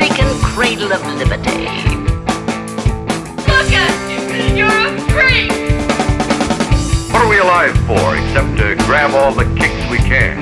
forsaken cradle of liberty. Look at you! You're a freak! What are we alive for except to grab all the kicks we can?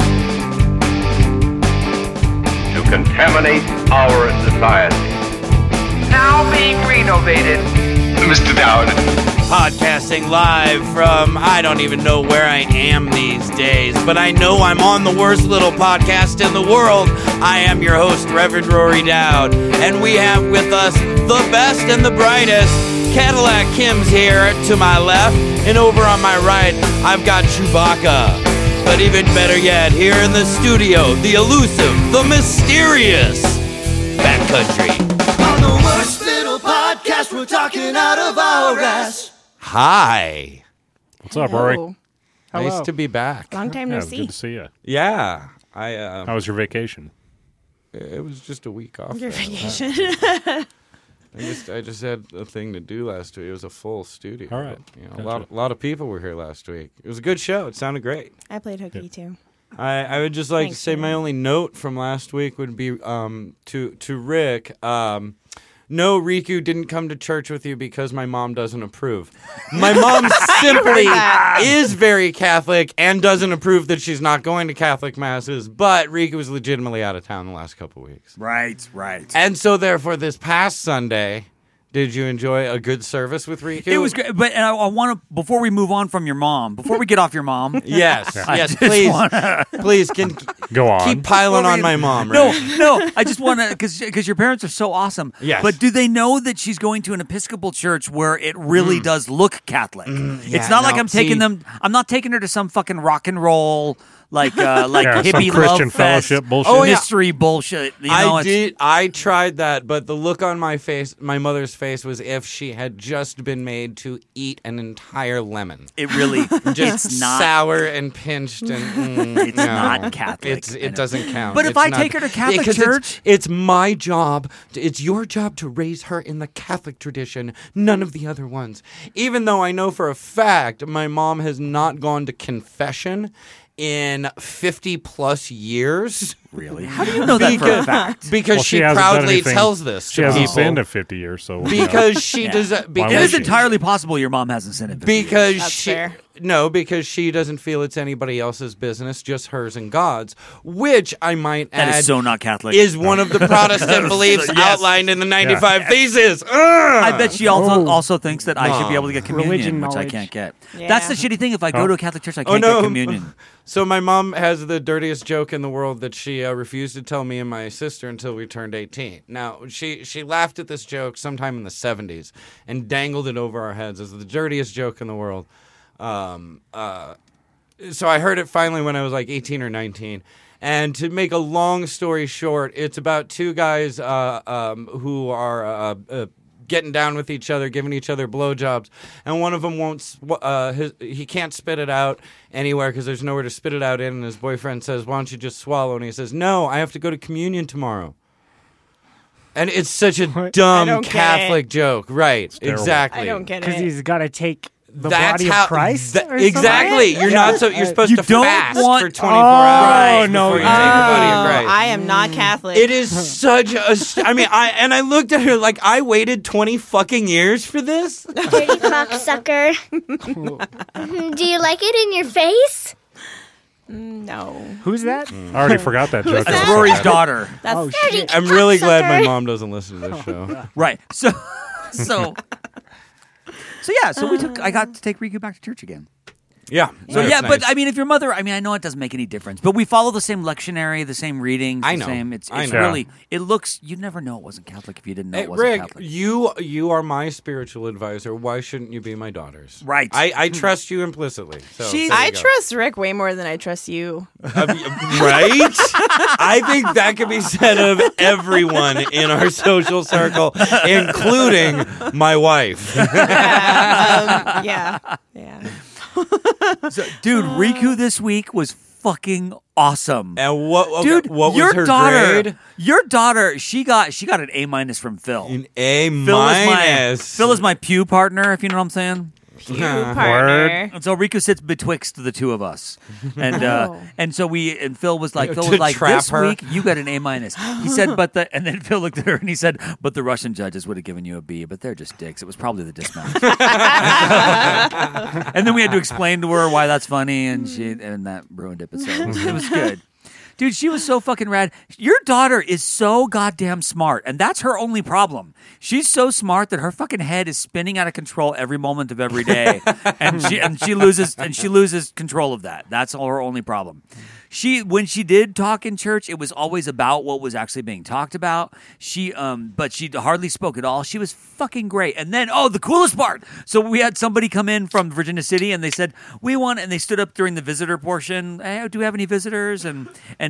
To contaminate our society. Now being renovated. Mr. Dowd. Podcasting live from, I don't even know where I am these days, but I know I'm on the worst little podcast in the world. I am your host, Reverend Rory Dowd, and we have with us the best and the brightest. Cadillac Kim's here to my left, and over on my right, I've got Chewbacca. But even better yet, here in the studio, the elusive, the mysterious Backcountry. On the worst little podcast, we're talking out of our ass. Hi. What's up, Rory? Hello. Nice to be back. Long time Yeah, no good see. to see you. Yeah. How was your vacation? It was just a week off. Your vacation. I just had a thing to do last week. It was a full studio. All right. You know, Gotcha. a lot of people were here last week. It was a good show. It sounded great. I played hooky too. I would just like Thanks, to say my man. only note from last week would be to Rick. No, Riku didn't come to church with you because my mom doesn't approve. My mom simply is very Catholic and doesn't approve that she's not going to Catholic masses, but Riku was legitimately out of town the last couple weeks. Right. And so therefore this past Sunday, did you enjoy a good service with Riku? It was great, but and I want to, before we move on from your mom, before we get off your mom. Yes, I yes, just please. wanna- Please, can Go on. keep piling Before on we- my mom, right? No, I just want to, because your parents are so awesome. Yes. But do they know that she's going to an Episcopal church where it really does look Catholic? yeah, It's not like no, I'm taking see- them, I'm not taking her to some fucking rock and roll, like Yeah, some hippie Christian love fest, fellowship bullshit. Oh, yeah. mystery bullshit. You know, I tried that, but the look on my face, my mother's face, was if she had just been made to eat an entire lemon. It really, Just it's not. sour and pinched, and It's not Catholic. It doesn't count. But if It's I not- take her to Catholic because church- it's my job. It's your job to raise her in the Catholic tradition, none of the other ones. Even though I know for a fact my mom has not gone to confession in 50 plus years. Really? How do you know that for a fact? Because Well, she hasn't done proudly anything- tells this She to hasn't people. sinned in 50 years, so. you know. Because she Yeah. does. It would is she? entirely possible your mom hasn't seen it. Because That's she fair. no, because she doesn't feel it's anybody else's business, just hers and God's. Which I might That add is so not Catholic. is one of the Protestant beliefs Yes. outlined in the 95 Theses. I bet she also thinks that I should be able to get communion, Religion which I knowledge. can't get. Yeah. That's the shitty thing. If I go to a Catholic church, I can't no. get communion. So my mom has the dirtiest joke in the world that she refused to tell me and my sister until we turned 18. Now, she laughed at this joke sometime in the 70s and dangled it over our heads as the dirtiest joke in the world. So I heard it finally when I was like 18 or 19. And to make a long story short, it's about two guys who are getting down with each other, giving each other blowjobs, and one of them won't. He can't spit it out anywhere because there's nowhere to spit it out in. And his boyfriend says, "Why don't you just swallow?" And he says, "No, I have to go to communion tomorrow." And it's such a I dumb don't get Catholic joke, right? terrible. Exactly. I don't get Because it. he's got to take the That's body how of Christ. or exactly. something? You're not so. You're supposed You to don't fast want- for 24 Oh, hours no, before you you take the body Oh, of Christ. I am not Catholic. It is such a. I mean, I looked at her like I waited 20 fucking years for this. Dirty cocksucker. Do you like it in your face? No. Who's that? I already forgot that joke. That's Rory's daughter. That's Oh, Dirty shit. I'm really glad my cocksucker. mom doesn't listen to this show. Right. So yeah. So I got to take Riku back to church again. Yeah. So that's yeah, but nice. I mean, if your mother, I mean, I know it doesn't make any difference, but we follow the same lectionary, the same readings. I the know. Same, it's I know. really. It looks. You'd never know it wasn't Catholic if you didn't know Hey, it wasn't Rick, Catholic. you are my spiritual advisor. Why shouldn't you be my daughter's? Right. I trust you implicitly. So She's- there you I go. trust Rick way more than I trust you. Right? I think that could be said of everyone in our social circle, including my wife. Yeah. So, dude, Riku this week was fucking awesome. And what Dude, what was your her daughter, grade? your daughter, she got an A- from Phil. An A Phil minus. Phil is my pew partner, if you know what I'm saying. Pew partner. And so Riku sits betwixt the two of us, and and Phil was like, trap this her. week you got an A-. He said, and then Phil looked at her and he said, but the Russian judges would have given you a B, but they're just dicks. It was probably the dismount. And then we had to explain to her why that's funny, and that ruined it. But so it was good. Dude, she was so fucking rad. Your daughter is so goddamn smart, and that's her only problem. She's so smart that her fucking head is spinning out of control every moment of every day, and she loses control of that. That's all her only problem. When she did talk in church, it was always about what was actually being talked about. But she hardly spoke at all. She was fucking great. And then, the coolest part. So we had somebody come in from Virginia City, and they said, and they stood up during the visitor portion. Hey, do we have any visitors? And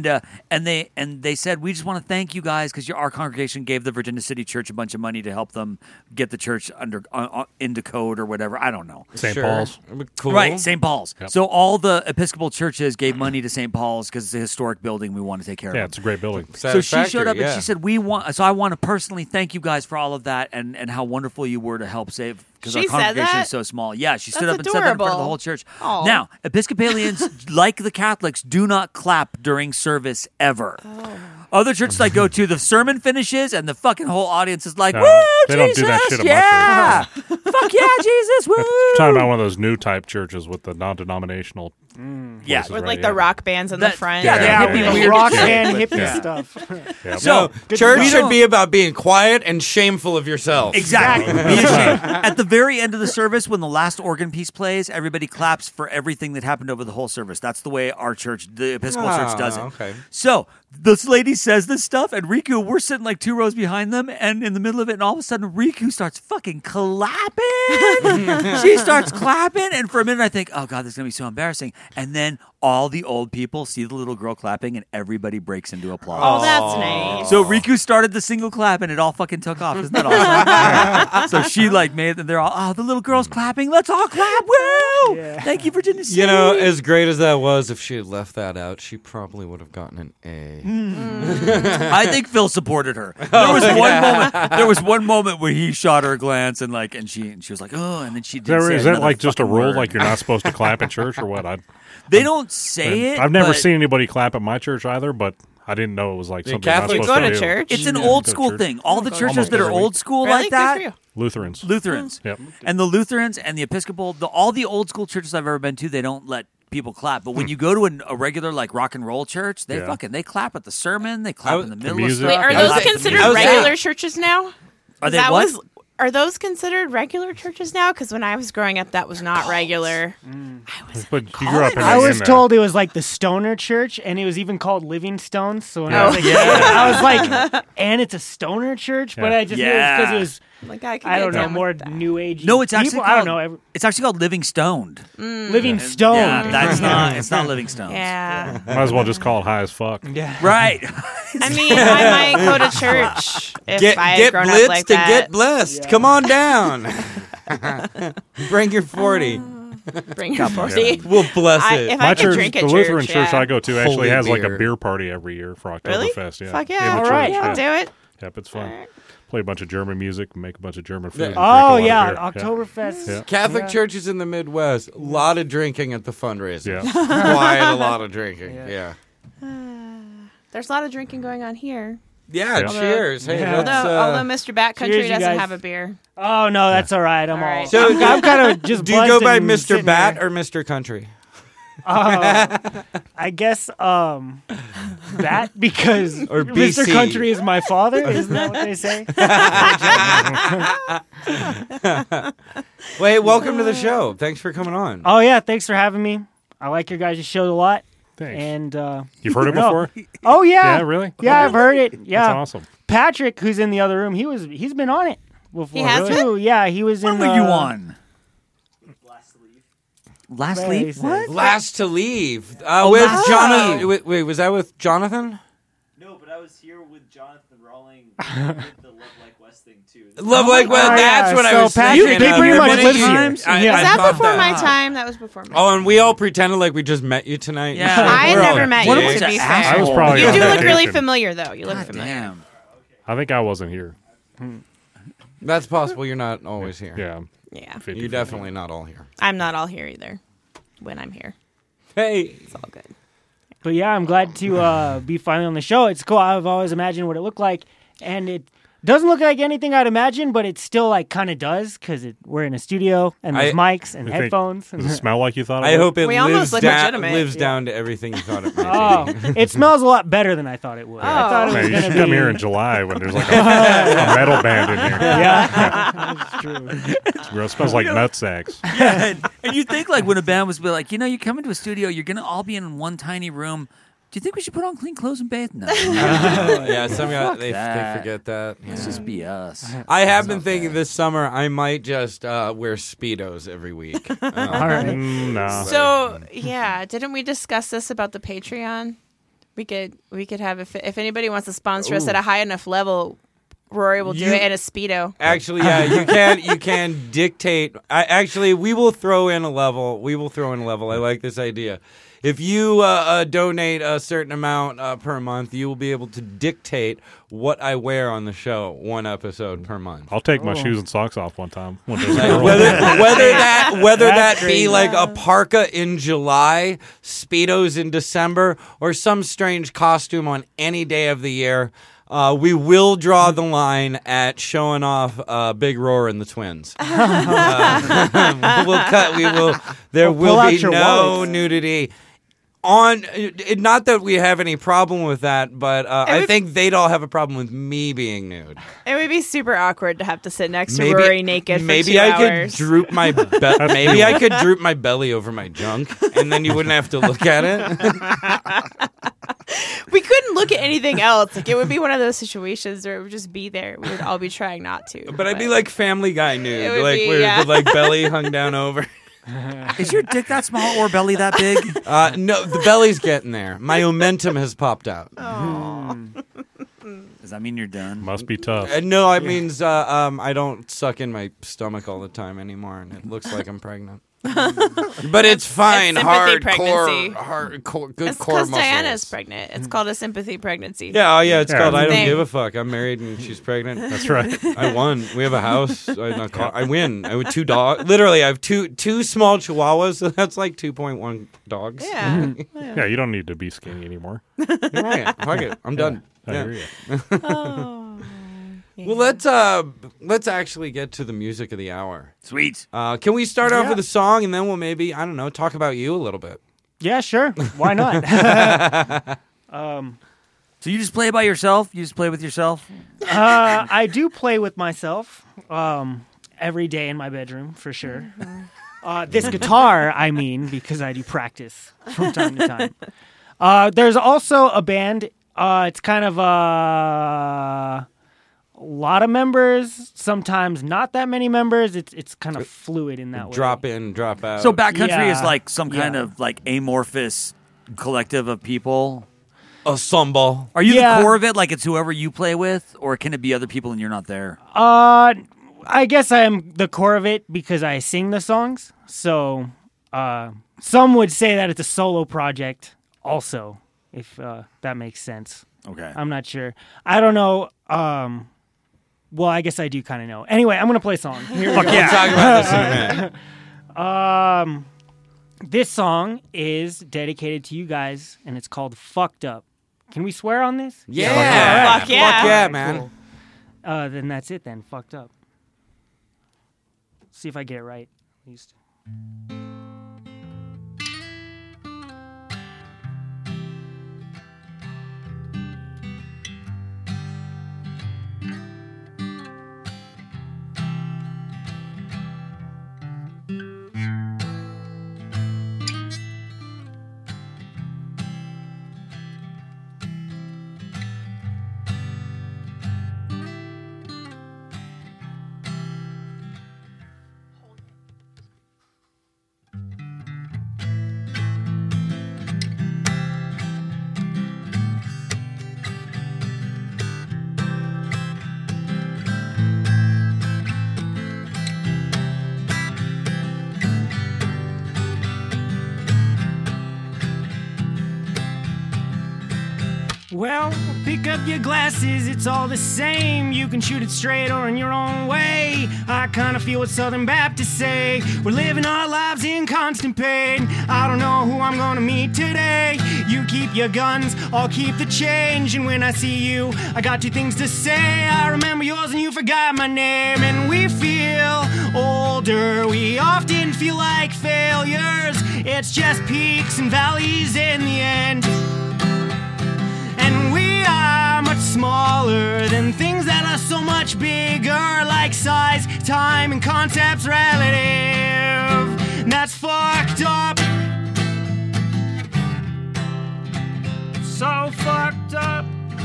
they said, we just want to thank you guys because our congregation gave the Virginia City Church a bunch of money to help them get the church into code or whatever. I don't know. St. Paul's. Cool. Right, St. Paul's. Yep. So all the Episcopal churches gave money to St. Paul's because it's a historic building. We want to take care of it. Yeah, it's a great building. So she showed up and she said, I want to personally thank you guys for all of that and how wonderful you were to help save, because our She said congregation that? is so small. Yeah, she stood That's up and said that in front of the adorable. whole church. Aw. Now, Episcopalians, like the Catholics, do not clap during service ever. Other churches I go to, the sermon finishes and the fucking whole audience is like, No, woo, they don't Jesus, do that shit at my yeah! Fuck yeah, Jesus, woo! You're talking about one of those new type churches with the non-denominational. Yeah. voices, With right? like the rock bands in the front. yeah, Yeah, hippie with weird rock shit. band hippie Yeah. stuff. Yeah. So, Church we should don't- be about being quiet and shameful of yourself. Exactly. Be ashamed. At the very end of the service, when the last organ piece plays, everybody claps for everything that happened over the whole service. That's the way our church, the Episcopal Church, does it. Okay. So this lady says this stuff, and Riku, we're sitting like 2 rows behind them, and in the middle of it, and all of a sudden, Riku starts fucking clapping. She starts clapping, and for a minute, I think, oh God, this is gonna be so embarrassing. And then all the old people see the little girl clapping, and everybody breaks into applause. Oh, that's nice. So Riku started the single clap, and it all fucking took off. Isn't that awesome? So she made it. They're all, the little girl's clapping. Let's all clap. Woo! Yeah. Thank you, Virginia City. You know, as great as that was, if she had left that out, she probably would have gotten an A. I think Phil supported her. There was one moment where he shot her a glance, and she was like, oh, and then she did. Is that like just a rule, like you're not supposed to clap at church or what? They don't say it. I've never but seen anybody clap at my church either, but I didn't know it was like something Catholics not go supposed to to do. church. It's an Yeah. old Go to school church. thing. All the churches Almost that are every week. old school Really? like Good that. for you. Lutherans. Yep. And the Lutherans and the Episcopal, all the old school churches I've ever been to, they don't let people clap. But when you go to a regular like rock and roll church, they they clap at the sermon, they clap in the middle of music. stuff. Wait, are I those was- considered I was- regular churches now? Are they That what? Are those considered regular churches now? Because when I was growing up, that was not regular. But you grew up in I was in told it was like the Stoner Church, and it was even called Living Stones. So when I Yeah. was like, I was like, and it's a Stoner Church, but Yeah. I just knew it was because it was, Like I don't know, down more with that. new age. No, it's actually people. called, I don't know. It's actually called Living Stoned. Living Stone. Yeah, that's not. It's not Living Stones. Yeah. Might as well just call it high as fuck. Right. I mean, I might go to church if I had Get grown blitzed up like and that. get blessed. Come on down. Bring your 40. Bring your 40. We'll bless I- it. if My I could church, drink the at Lutheran church, church yeah. I go to, actually Holy has like a beer. beer party every year for Really? Oktoberfest. Yeah. Fuck In yeah. the All right. church, I'll yeah. do it. Yep, it's fun. Play a bunch of German music, make a bunch of German food. and drink a Oh lot of yeah, beer. Oktoberfest. Yeah. Catholic Yeah. churches in the Midwest, a lot of drinking at the fundraisers. Yeah. Quite a lot of drinking. Yeah. There's a lot of drinking going on here. Yeah, Yeah. cheers. Hey, Yeah. let's, Although Mr. Backcountry cheers, you doesn't guys. have a beer. Oh no, that's all right. I'm All all. right. So I'm kind of just. do you go buzzed by and Mr. sitting Bat there. or Mr. Country? I guess that because Or Mr. BC. Country is my father. Isn't that what they say? Wait, welcome to the show. Thanks for coming on. Oh yeah, thanks for having me. I like your guys' show a lot. Thanks. And You've heard it no. before? Oh yeah, Yeah, really? Yeah, I've heard it. Yeah, That's awesome. Patrick, who's in the other room, he's been on it before. He has too. Yeah, he was in. When were you on? Last Right, leave? he said. What? Last to leave. With Last to Jonathan. Leave. Wait, was that with Jonathan? No, but I was here with Jonathan Rawling with the Love Like West thing too. Love Like Well, Oh, that's yeah, what I so was Patrick, thinking. he of. pretty The much minute lives you- here. I Yeah. Was thought that before my that. time? That was before my time. Oh, and we all pretended like we just met you tonight. Yeah. I We're never all met What you, a bunch to of be assholes. I was fair. probably You on do look really vacation. familiar, though. You look God familiar. damn. I think I wasn't here. That's possible. You're not always here. Yeah. Yeah. You're definitely not all here. I'm not all here either when I'm here. Hey. It's all good. But yeah, I'm glad to be finally on the show. It's cool. I've always imagined what it looked like, and it doesn't look like anything I'd imagine, but it still like kind of does because we're in a studio and there's mics and headphones. Does it smell like you thought it I would? hope it We almost look legitimate. lives Yeah. down to everything you thought it might Oh, be. it smells a lot better than I thought it would. I thought it Man, was you going should to come be. here in July when there's like a metal band in here. Yeah, that's true. It smells like nut sacks. Yeah, and you think like when a band was like, you come into a studio, you're gonna all be in one tiny room. Do you think we should put on clean clothes and bathe? No. Yeah, some guys, they that. forget that. Yeah. Let's just be us. I have been thinking this summer I might just wear Speedos every week. All right. No. So yeah, didn't we discuss this about the Patreon? We could have if anybody wants to sponsor us at a high enough level, Rory will do it in a Speedo. Actually, yeah, you can dictate. We will throw in a level. I like this idea. If you donate a certain amount per month, you will be able to dictate what I wear on the show, one episode per month. I'll take my shoes and socks off one time. When there's a Like, girl. whether that be great. like a parka in July, Speedos in December, or some strange costume on any day of the year, we will draw the line at showing off Big Roar and the Twins. We'll cut. We will. There Well, pull will out be your no wallets. nudity. Not that we have any problem with that, but I think they'd all have a problem with me being nude. It would be super awkward to have to sit next to Rory naked for maybe 2 I hours. could droop my maybe I could droop my belly over my junk, and then you wouldn't have to look at it. We couldn't look at anything else. Like it would be one of those situations where it would just be there. We would all be trying not to. But I'd be like Family Guy It nude, would like be, where yeah. the like belly hung down over. Is your dick that small or belly that big? No, the belly's getting there. My omentum has popped out. Does that mean you're done? Must be tough. No, it means I don't suck in my stomach all the time anymore, and it looks like I'm pregnant. But it's fine. It's sympathy pregnancy. Hardcore, good It's core because muscles. Diana's pregnant. It's called a sympathy pregnancy. Yeah, it's Yeah. called I don't Thing. give a fuck. I'm married and she's pregnant. That's right. I won. We have a house. I win. I have 2 dogs. Literally, I have two small chihuahuas. So that's like 2.1 dogs. Yeah. Yeah, you don't need to be skinny anymore. Yeah, fuck it. I'm done. I Yeah. hear you. Oh. Well, let's actually get to the music of the hour. Sweet. Can we start off Yeah. with a song and then we'll maybe, I don't know, talk about you a little bit. Yeah, sure. Why not? So you just play by yourself? You just play with yourself? I do play with myself every day in my bedroom, for sure. This guitar, I mean, because I do practice from time to time. There's also a band. It's kind of a lot of members, sometimes not that many members. It's kind of fluid in that way. Drop in, drop out. So Backcountry is Yeah. like some kind Yeah. of like amorphous collective of people. ensemble. Are you Yeah. the core of it? Like it's whoever you play with, or can it be other people and you're not there? I guess I am the core of it because I sing the songs. So some would say that it's a solo project also, if that makes sense. Okay. I'm not sure. I don't know. Well, I guess I do kind of know. Anyway, I'm going to play a song. Here we go. We'll talk about this in a minute. This song is dedicated to you guys, and it's called Fucked Up. Can we swear on this? Yeah. Fuck yeah. Fuck yeah, man. Cool. Then that's it then. Fucked Up. See if I get it right, at least. Well, Pick up your glasses, it's all the same. You can shoot it straight or in your own way. I kinda feel what Southern Baptists say. We're living our lives in constant pain. I don't know who I'm gonna meet today. You keep your guns, I'll keep the change. And when I see you, I got two things to say. I remember yours and you forgot my name. And we feel older, we often feel like failures. It's just peaks and valleys in the end. And we are much smaller than things that are so much bigger, like size, time, and concepts relative. That's fucked up. So fucked up.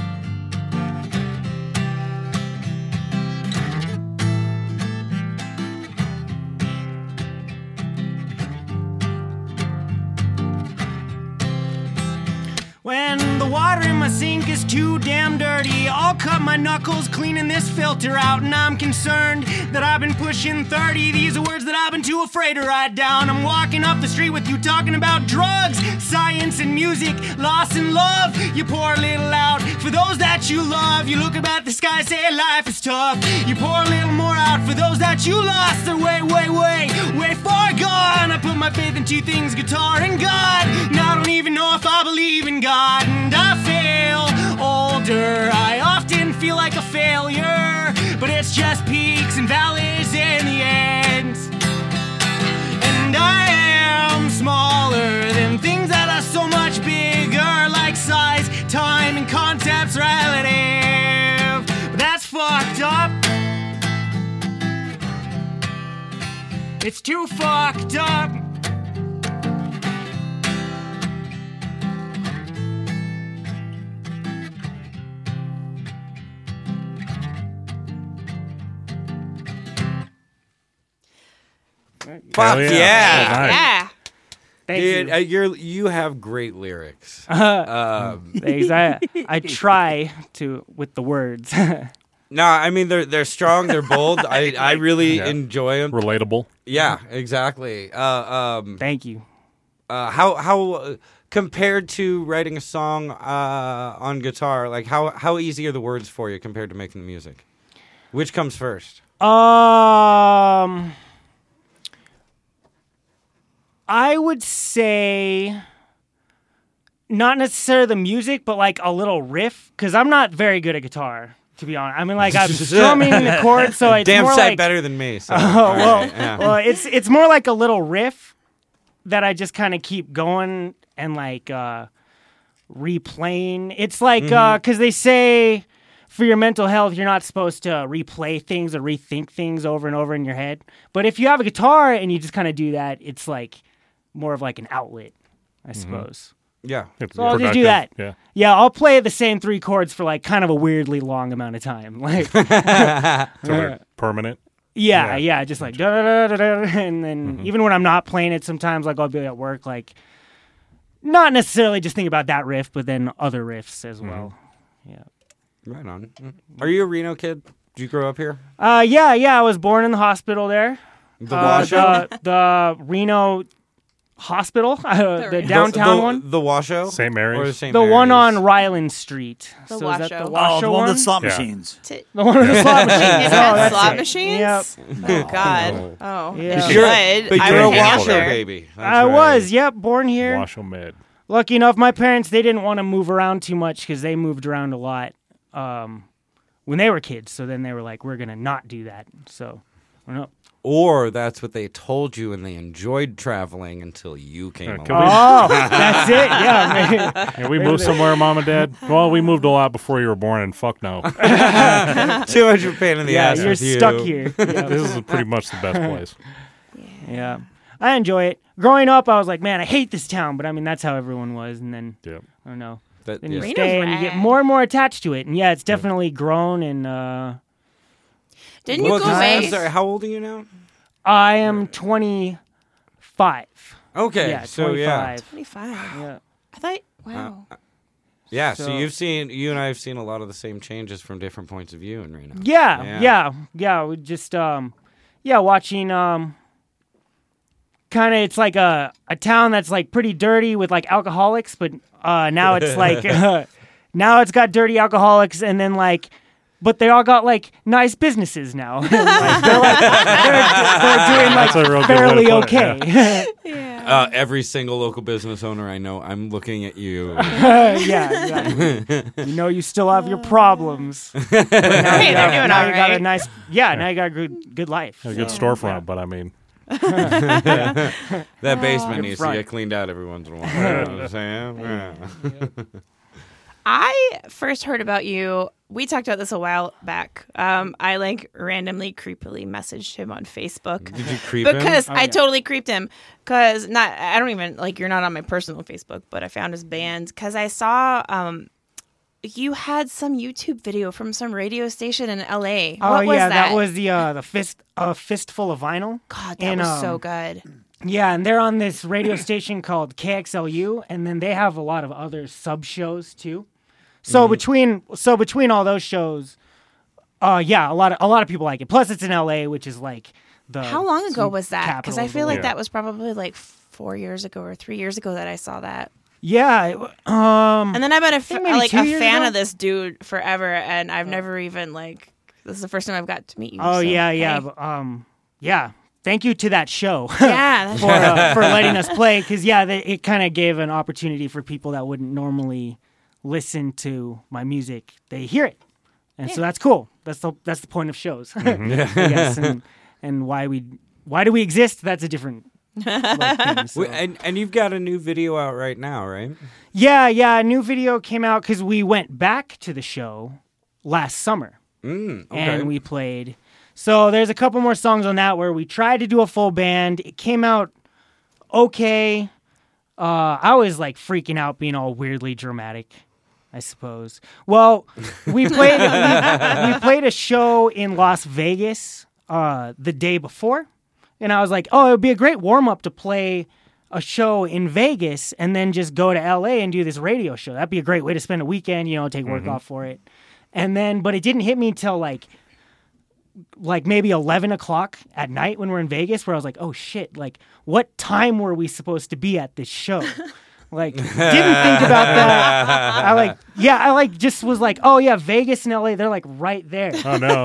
When the water in my sink is too damn dirty, I'll cut my knuckles cleaning this filter out. And I'm concerned that I've been pushing 30. These are words that I've been too afraid to write down. I'm walking up the street with you talking about drugs, science and music, loss and love. You pour a little out for those that you love. You look up at the sky, say life is tough. You pour a little more out for those that you lost. They're way, way, way, way far gone. I put my faith in two things, guitar and God. Now I don't even know if I believe in God. And I feel older, I often feel like a failure, but it's just peaks and valleys in the end. And I am smaller than things that are so much bigger, like size, time, and concepts relative. But that's fucked up. It's too fucked up. Fuck Hell yeah. yeah. Yeah. Thank Dude, you. you have great lyrics. Thanks. I try to with the words. No, I mean they're strong, they're bold. I really Yeah. enjoy them. Relatable. Yeah, exactly. Thank you. How compared to writing a song on guitar, like how easy are the words for you compared to making the music? Which comes first? I would say not necessarily the music, but like a little riff, because I'm not very good at guitar, to be honest. I mean, like I'm strumming the chords, so it's Damn more sight like better than me. So. Oh well, Right, yeah. well, it's more like a little riff that I just kind of keep going and like replaying. It's like because they say for your mental health, you're not supposed to replay things or rethink things over and over in your head. But if you have a guitar and you just kind of do that, it's like more of like an outlet, I suppose. Yeah. It's So I'll just do that. Yeah. Yeah, I'll play the same three chords for like kind of a weirdly long amount of time. Like, So they're permanent. yeah, just like da da da da, and then even when I'm not playing it, sometimes like I'll be at work, like not necessarily just think about that riff, but then other riffs as well. Yeah. Right on. Are you a Reno kid? Did you grow up here? Yeah. I was born in the hospital there. The Washoe? The Reno hospital, the downtown one. The Washoe? St. Mary's? Or the St. The Mary's? one on Ryland Street. The so is that Washoe. the Oh, Washoe the one with the slot Yeah. machines. The one with the slot machines. It Oh, had that's slot it. machines? Yep. Oh, God. Oh. Yeah. You You're, would. but I you're a would hang out Washoe there. baby. That's I right. was, yep, born here. Washoe Med. Lucky enough, my parents, they didn't want to move around too much because they moved around a lot when they were kids. So then they were like, we're going to not do that. So, I don't know. Or that's what they told you and they enjoyed traveling until you came along. Can we- Oh, that's it. Yeah, maybe. Yeah, we moved somewhere, Mom and Dad. Well, we moved a lot before you were born, and fuck no. Too much of a pain in the Yeah, ass you're with you. stuck here. Yeah. This is pretty much the best place. Yeah. I enjoy it. Growing up, I was like, man, I hate this town. But I mean, that's how everyone was. And then, Yeah. I don't know. But, Then you yeah. stay and you get more and more attached to it. And yeah, it's definitely grown. And Didn't you Well, go I'm away? sorry, how old are you now? I am 25. Okay, Yeah, so 25. 25. Yeah. I thought, wow. yeah. So So- you and I have seen a lot of the same changes from different points of view in Reno. Yeah. We just watching kind of it's like a town that's like pretty dirty with like alcoholics, but now it's like now it's got Dirty Alcoholics, and then like. But they all got like nice businesses now. Like, they're doing like That's a real good way to fairly put it, okay. Every single local business owner I know, I'm looking at you. Yeah. You know, you still have your problems. But now Hey, they're doing now all you got a right. nice, now you got a good life. A good storefront, but I mean, That basement needs to front. get cleaned out every once in a while. You know what I'm saying? Yeah. I first heard about you. We talked about this a while back. I like randomly, creepily messaged him on Facebook. Did you creep him? Because I totally creeped him. Because I don't even like you're not on my personal Facebook, but I found his band because I saw you had some YouTube video from some radio station in LA. Oh What was yeah, that? was the fistful of vinyl. God, that was so good. Yeah, and they're on this radio station called KXLU, and then they have a lot of other sub shows too. So between all those shows, a lot of people like it. Plus, it's in LA, which is like the How long ago was that? Because I feel like world. that was probably like 4 years ago or 3 years ago that I saw that. Yeah, And then I've been think maybe like 2 a years fan ago? of this dude forever, and I've never even like. This is the first time I've got to meet you. Oh so, yeah. hey. But, yeah. Thank you to that show. Yeah, that's for letting us play, because it kind of gave an opportunity for people that wouldn't normally listen to my music. They hear it, and so that's cool. That's the point of shows, I guess. And why do we exist? That's a different thing. So. And you've got a new video out right now, right? Yeah. A new video came out because we went back to the show last summer, Okay. and we played. So there's a couple more songs on that where we tried to do a full band. It came out okay. I was like freaking out, being all weirdly dramatic, I suppose. Well, we played a show in Las Vegas the day before, and I was like, oh, it would be a great warm up to play a show in Vegas and then just go to LA and do this radio show. That'd be a great way to spend a weekend, take work off for it. And then, but it didn't hit me till like maybe 11 o'clock at night when we're in Vegas, where I was like, oh shit, like what time were we supposed to be at this show? Like, didn't think about that. I just was like, oh yeah, Vegas and LA, they're like right there. oh no.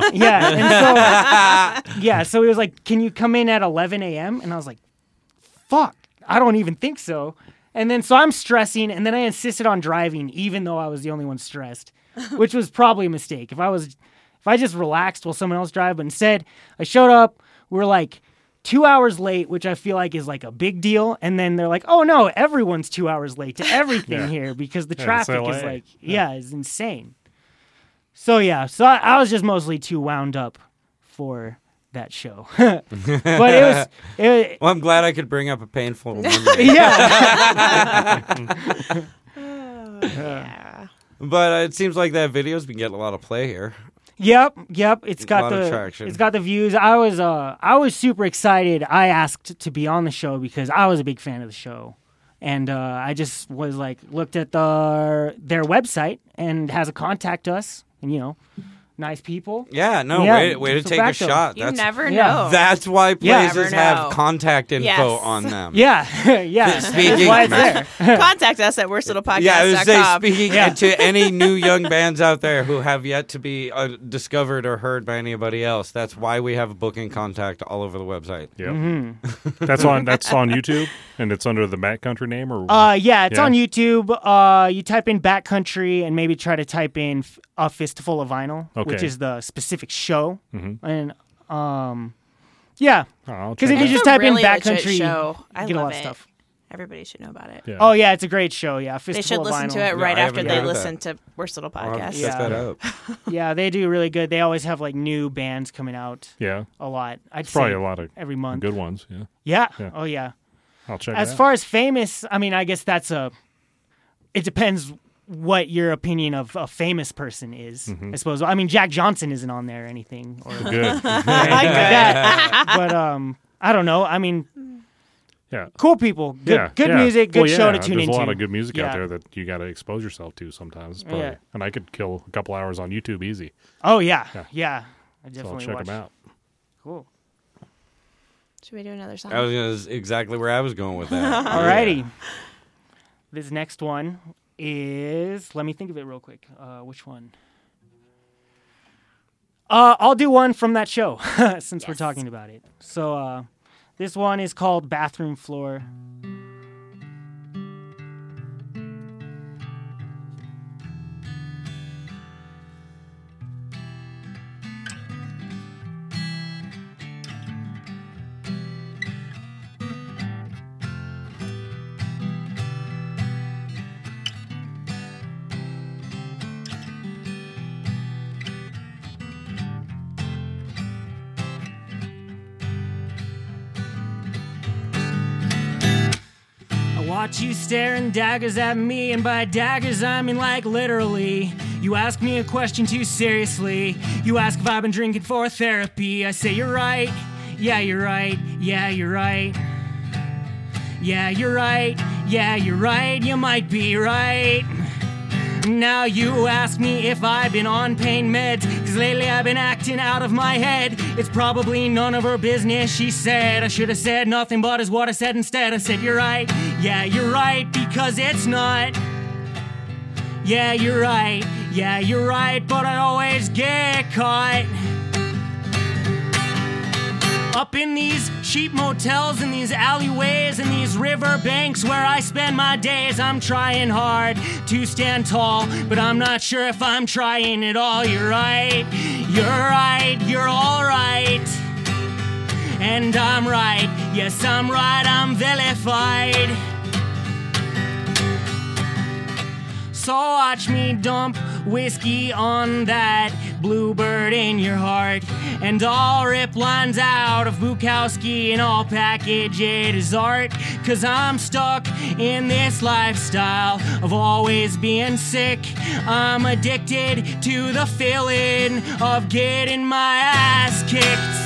Yeah. And so he was like, can you come in at 11 a.m.? And I was like, fuck, I don't even think so. And then, so I'm stressing, and then I insisted on driving, even though I was the only one stressed, which was probably a mistake. If I just relaxed while someone else drive, but instead I showed up, we're like 2 hours late, which I feel like is like a big deal. And then they're like, oh no, everyone's 2 hours late to everything here because the traffic is like, is insane. So I was just mostly too wound up for that show. But it was Well, I'm glad I could bring up a painful memory. yeah. But it seems like that video's been getting a lot of play here. Yep. It's A got lot of traction. it's got the views. I was super excited. I asked to be on the show because I was a big fan of the show, and I just was like looked at their website and has a contact us, and nice people. Yeah, no, Yeah, way to so take a back to 'em. shot. You never yeah. know. That's why Yeah. places Never have know. contact info Yes. on them. Yeah. That's Speaking- why it's there. Contact us at worstlittlepodcast.com. Yeah, I was say, speaking Yeah. to any new young bands out there who have yet to be discovered or heard by anybody else, that's why we have a booking contact all over the website. Yep. Mm-hmm. That's on YouTube, and it's under the Backcountry name, or It's on YouTube. You type in Backcountry and maybe try to type in A Fistful of Vinyl, which Okay. is the specific show. Mhm. And I'll because check if you it just It's a type really in legit Backcountry, show. I you get a love lot of it. stuff. Everybody should know about it. Yeah. Oh yeah, it's a great show. Yeah, Fistful They should of listen Vinyl. to it right I after haven't they heard listen that. to Worst Little I'll have Podcast. to Yeah. check that out. Yeah, they do really good. They always have like new bands coming out Yeah, a lot. I'd it's probably say a lot of every month. good ones. Yeah, Yeah. Yeah. Oh yeah. I'll check As it out. far as famous, I mean, I guess it depends what your opinion of a famous person is. Mm-hmm. I suppose. I mean, Jack Johnson isn't on there or anything, or Good. anything like that. But I don't know. I mean, Yeah. cool people, good Yeah. music, good Well, show to yeah, tune there's into. a lot of good music Yeah. out there that you got to expose yourself to sometimes. Probably. Yeah. And I could kill a couple hours on YouTube easy. Oh yeah, Yeah. yeah. I So I'll definitely check watch. them out. Cool. Should we do another song? That was exactly where I was going with that. Alrighty. This next one is, let me think of it real quick. Which one? I'll do one from that show since we're talking about it. So this one is called Bathroom Floor. Watch you staring daggers at me, and by daggers I mean like literally. You ask me a question too seriously. You ask if I've been drinking for therapy. I say you're right, yeah you're right, yeah you're right. Yeah you're right, yeah you're right, you might be right. Now you ask me if I've been on pain meds, cause lately I've been acting out of my head. It's probably none of her business, she said. I should have said nothing but is what I said instead. I said you're right, yeah you're right, because it's not. Yeah you're right, but I always get caught up in these cheap motels and these alleyways and these river banks where I spend my days. I'm trying hard to stand tall, but I'm not sure if I'm trying at all. You're right, you're all right. And I'm right, yes I'm right, I'm vilified. So watch me dump whiskey on that bluebird in your heart, and I'll rip lines out of Bukowski and I'll package it as art. Cause I'm stuck in this lifestyle of always being sick. I'm addicted to the feeling of getting my ass kicked.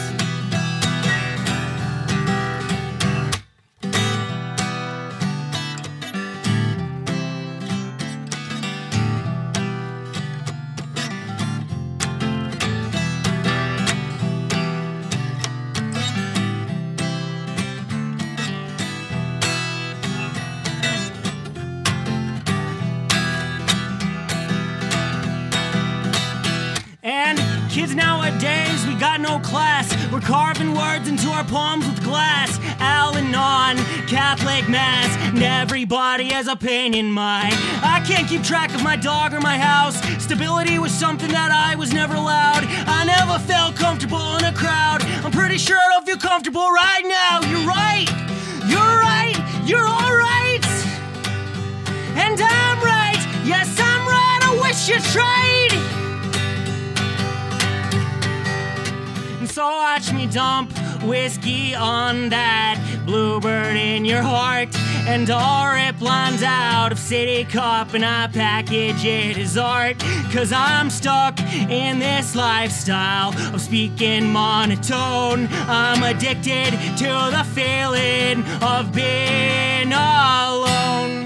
Kids nowadays, we got no class. We're carving words into our palms with glass. Al-Anon, Catholic Mass, and everybody has a pain in my. I can't keep track of my dog or my house. Stability was something that I was never allowed. I never felt comfortable in a crowd. I'm pretty sure I don't feel comfortable right now. You're right, you're all right. And I'm right, yes I'm right, I wish you tried. So watch me dump whiskey on that bluebird in your heart, and I'll rip lines out of City Cup and I package it as art. Cause I'm stuck in this lifestyle of speaking monotone. I'm addicted to the feeling of being alone.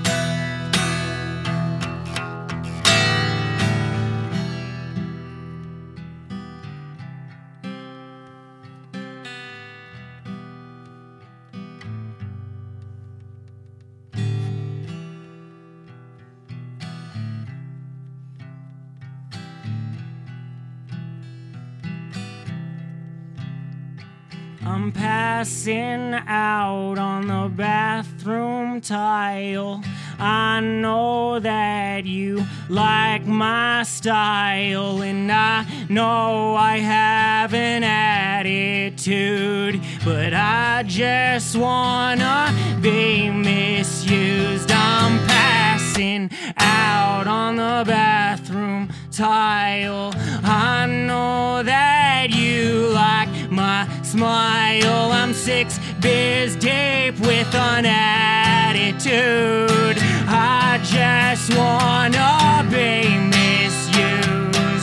I'm passing out on the bathroom tile. I know that you like my style, and I know I have an attitude, but I just wanna be misused. I'm passing out on the bathroom tile. I know that you like my smile. I'm 6 beers deep with an attitude. I just wanna be misused.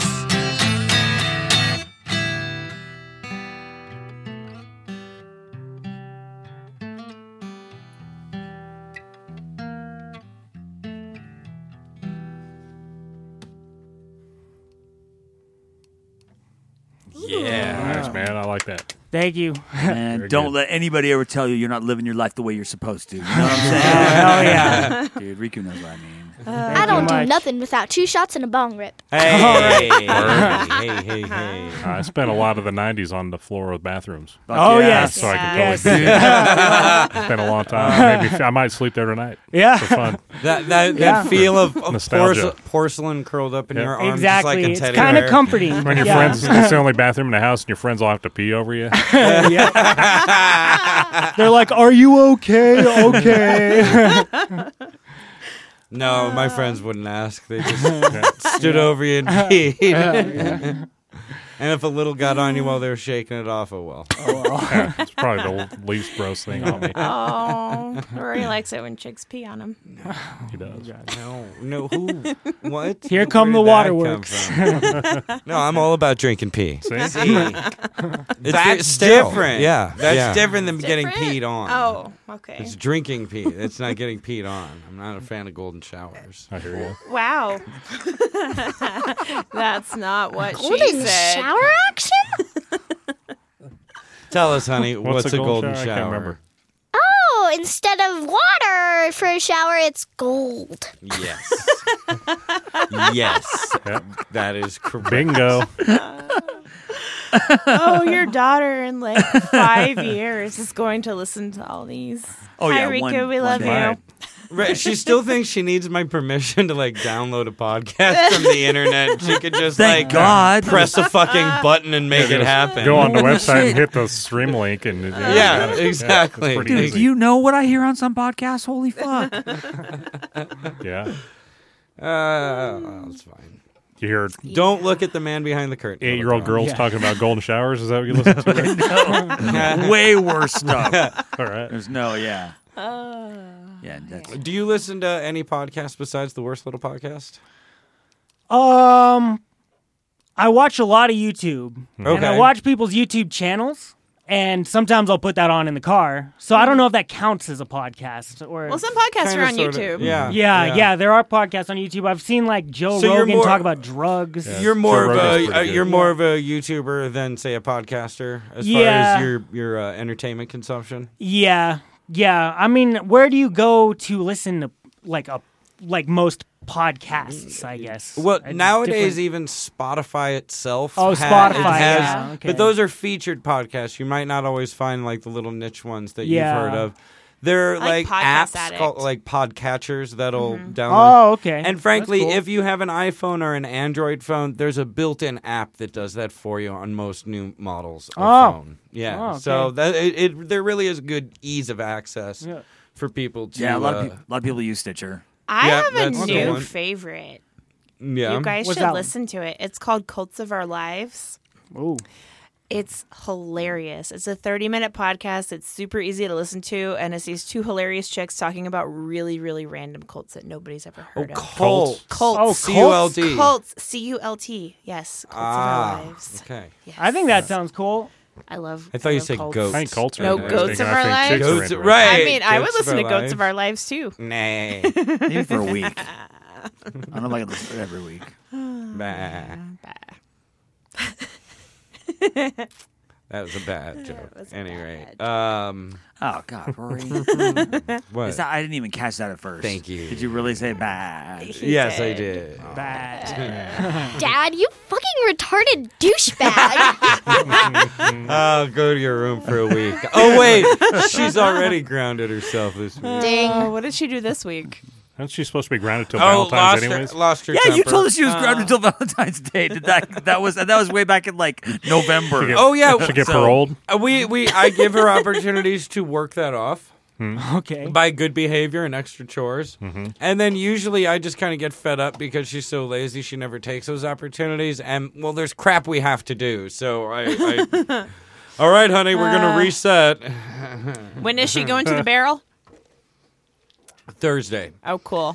Yeah. Nice, man. I like that. Thank you. And don't let anybody ever tell you you're not living your life the way you're supposed to. You know what I'm saying? Oh, yeah. Dude, Riku knows what I mean. I don't do nothing without 2 shots and a bong rip. Hey, hey. I spent a lot of the 90s on the floor of bathrooms. Oh, yes. So I can totally do that. It's been a long time. Maybe I might sleep there tonight. Yeah. For fun. That feel of Nostalgia. porcelain curled up in your arms. Exactly. Just like a It's teddy kind of bear. comforting. When your friends, it's the only bathroom in the house, and your friends all have to pee over you. They're like, "Are you okay? Okay." No, my friends wouldn't ask. They just stood over you and peed. And if a little got on you while they were shaking it off, oh well. Yeah, it's probably the least gross thing on me. Oh, Rory likes it when chicks pee on him. He does. No, who? What? Here come the Where did that waterworks. come from? No, I'm all about drinking pee. See? That's different. Yeah, that's different than getting peed on. Oh, okay. It's drinking pee. It's not getting peed on. I'm not a fan of golden showers. I hear you. Wow. That's not what she Golden said. shower action? Tell us, honey, what's a golden shower? I shower? can't remember. Oh, instead of water for a shower, it's gold. Yes. Yes. Yep. That is correct. Bingo. Oh, your daughter in like 5 years is going to listen to all these. Oh, Hi, yeah, Rico, one- we one love day. you. Right, she still thinks she needs my permission to like download a podcast from the internet. She could just Thank like God. press a fucking button and make it happen. Go on the Holy website shit. and hit the stream link. And you got Yeah, it. exactly. it's pretty Dude, easy. do you know what I hear on some podcasts? Holy fuck. Yeah. It's fine. You hear Don't look at the man behind the curtain. 8-year-old girls Yeah. talking about golden showers? Is that what you listen to? Way worse stuff. All right. There's no, yeah. Yeah, that's Do you listen to any podcast besides the Worst Little Podcast? I watch a lot of YouTube, and I Okay. watch people's YouTube channels, and sometimes I'll put that on in the car. So I don't know if that counts as a podcast or. Well, some podcasts Kinda, are on sorta. YouTube. Yeah, there are podcasts on YouTube. I've seen like Joe So you're Rogan more- talk about drugs. Yeah. You're more Joe of Rogan's a pretty good. you're more of a YouTuber than say a podcaster as far Yeah. as your entertainment consumption. Yeah. I mean, where do you go to listen to like most podcasts? I guess. Well, A nowadays different- even Spotify itself. Oh, it Spotify, has, yeah, okay. but those are featured podcasts. You might not always find like the little niche ones that Yeah. you've heard of. They're Like like Podcast apps Addict. called like podcatchers that'll download. Oh, okay. And frankly, That's cool. if you have an iPhone or an Android phone, there's a built-in app that does that for you on most new models of Oh. phone. Yeah, Oh, okay. so that there really is good ease of access Yeah. for people to. yeah, a lot of people use Stitcher. I Yeah, have a that's the new one. favorite. Yeah. You guys What's should that one? listen to it. It's called Cults of Our Lives. Ooh. It's hilarious. It's a 30-minute podcast. It's super easy to listen to, and it's these 2 hilarious chicks talking about really, really random cults that nobody's ever heard of. Cult. Cults. Oh, C-U-L-T. Cults. C-U-L-T. Yes. Cults of Our Lives. Okay. Yes. I think that sounds cool. I love. I thought you love said cults. goats. I think cults are No, interesting, Goats of and I Our think Lives? chicks are Goats, interesting. right. I mean, I would Goats listen to of Our Goats of Lives. Our Lives too. Nay. Maybe for a week. I don't know if I can listen to it every week. Bah. That was a bad joke. was a Any bad rate. Oh, God, Rory. What? Is that, I didn't even catch that at first. Thank you. Did you really say bad? Yes, I did. Bad. Dad, you fucking retarded douchebag. Oh, go to your room for a week. Oh, wait. She's already grounded herself this week. Ding. Oh, what did she do this week? Isn't she supposed to be grounded till Oh, Valentine's anyways? lost her Yeah, temper. you told us she was grounded until Valentine's Day. Did that was way back in like November. Oh, yeah. She get So- paroled? I give her opportunities to work that off Okay. by good behavior and extra chores. Mm-hmm. And then usually I just kind of get fed up because she's so lazy she never takes those opportunities. And, well, there's crap we have to do. So I all right, honey, we're going to reset. When is she going to the barrel? Thursday. Oh, cool.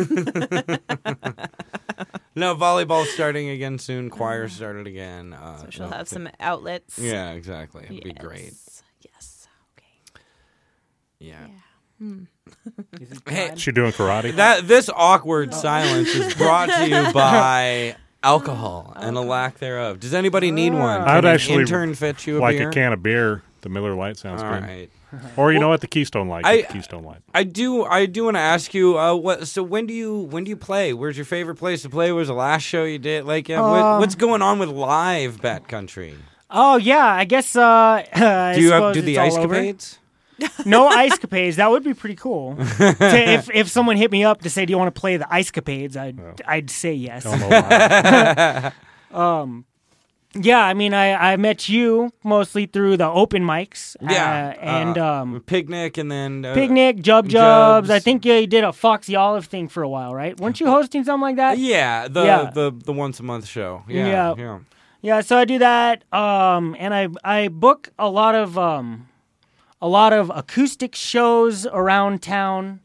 No, volleyball's starting again soon. Choir started again. So she'll have some outlets. Yeah, exactly. It'd be Yes. great. Yes. Okay. Yeah. Hey, Is she doing karate? This awkward silence is brought to you by alcohol and a lack thereof. Does anybody need one? I would Can an actually intern fetch you a like beer? a can of beer. The Miller Lite sounds All good. right. Or you know what, the Keystone Light. I- Get the Keystone Light. I do want to ask you. So when do you play? Where's your favorite place to play? Where's the last show you did? Like, what's going on with live Bat Country? Oh yeah, I guess. Do you do the ice capades? No ice capades. That would be pretty cool. If someone hit me up to say, "Do you want to play the ice capades?" I'd say yes. Don't know why. Yeah, I mean, I met you mostly through the open mics. Picnic and then Picnic, Jubs. I think you did a Foxy Olive thing for a while, right? Weren't you hosting something like that? Yeah, the once a month show. Yeah. So I do that, and I book a lot of acoustic shows around town,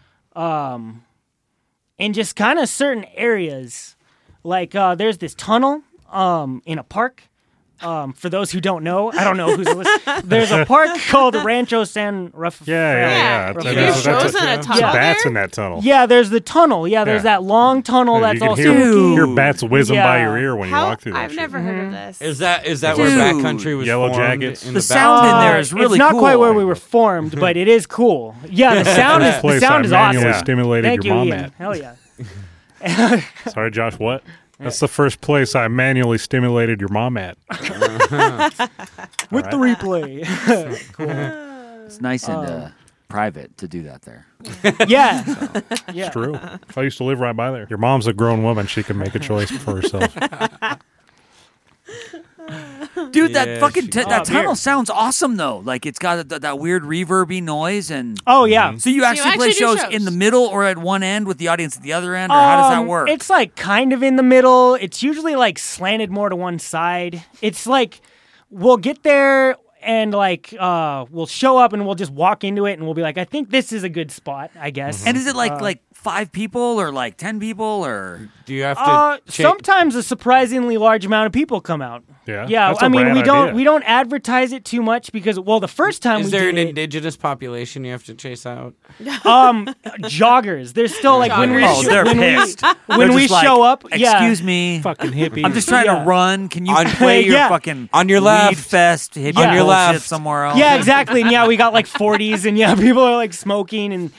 in just kind of certain areas. Like there's this tunnel in a park. For those who don't know, I don't know who's listening. There's a park called Rancho San Rafael. Yeah. You do shows in a tunnel There's bats there? in that tunnel. Yeah, there's the tunnel. Yeah, there's that long tunnel that's you can also hear bats whizzing by your ear when you walk through that I've shit. never heard of this. Is that where Bat Country was Yellow formed? Jackets. In The the sound in there is really it's not cool. quite where we were formed, but it is cool. Yeah, the sound is Place awesome. I manually stimulated Thank your you, mom Ian. at. Hell yeah. Sorry, Josh, what? That's the first place I manually stimulated your mom at. With the replay. Cool. It's nice and private to do that there. Yeah. Yeah. It's true. If I used to live right by there. Your mom's a grown woman. She can make a choice for herself. Dude, Yeah, that fucking she- that tunnel weird. sounds awesome though. Like it's got that weird reverby noise and. Oh, yeah. So you actually play actually do shows shows. in the middle or at one end with the audience at the other end, or how does that work? It's like kind of in the middle. It's usually like slanted more to one side. It's like we'll get there and like we'll show up and we'll just walk into it and we'll be like, I think this is a good spot, I guess. And is it like 5 people or like 10 people or? Do you have to? Sometimes a surprisingly large amount of people come out. Yeah. Yeah, That's a I mean rad idea. we don't advertise it too much because the first time Is we there an did indigenous population you have to chase out? joggers. There's still like when we Oh, they're when pissed. when They're we just like, show up. Yeah, Excuse me. Fucking hippie. I'm just trying Yeah. to run. Can you On- play your Yeah. fucking On your weed left. fest hippie On your bullshit left. somewhere else? Yeah, exactly. And yeah, we got like 40s, and yeah, people are like smoking, and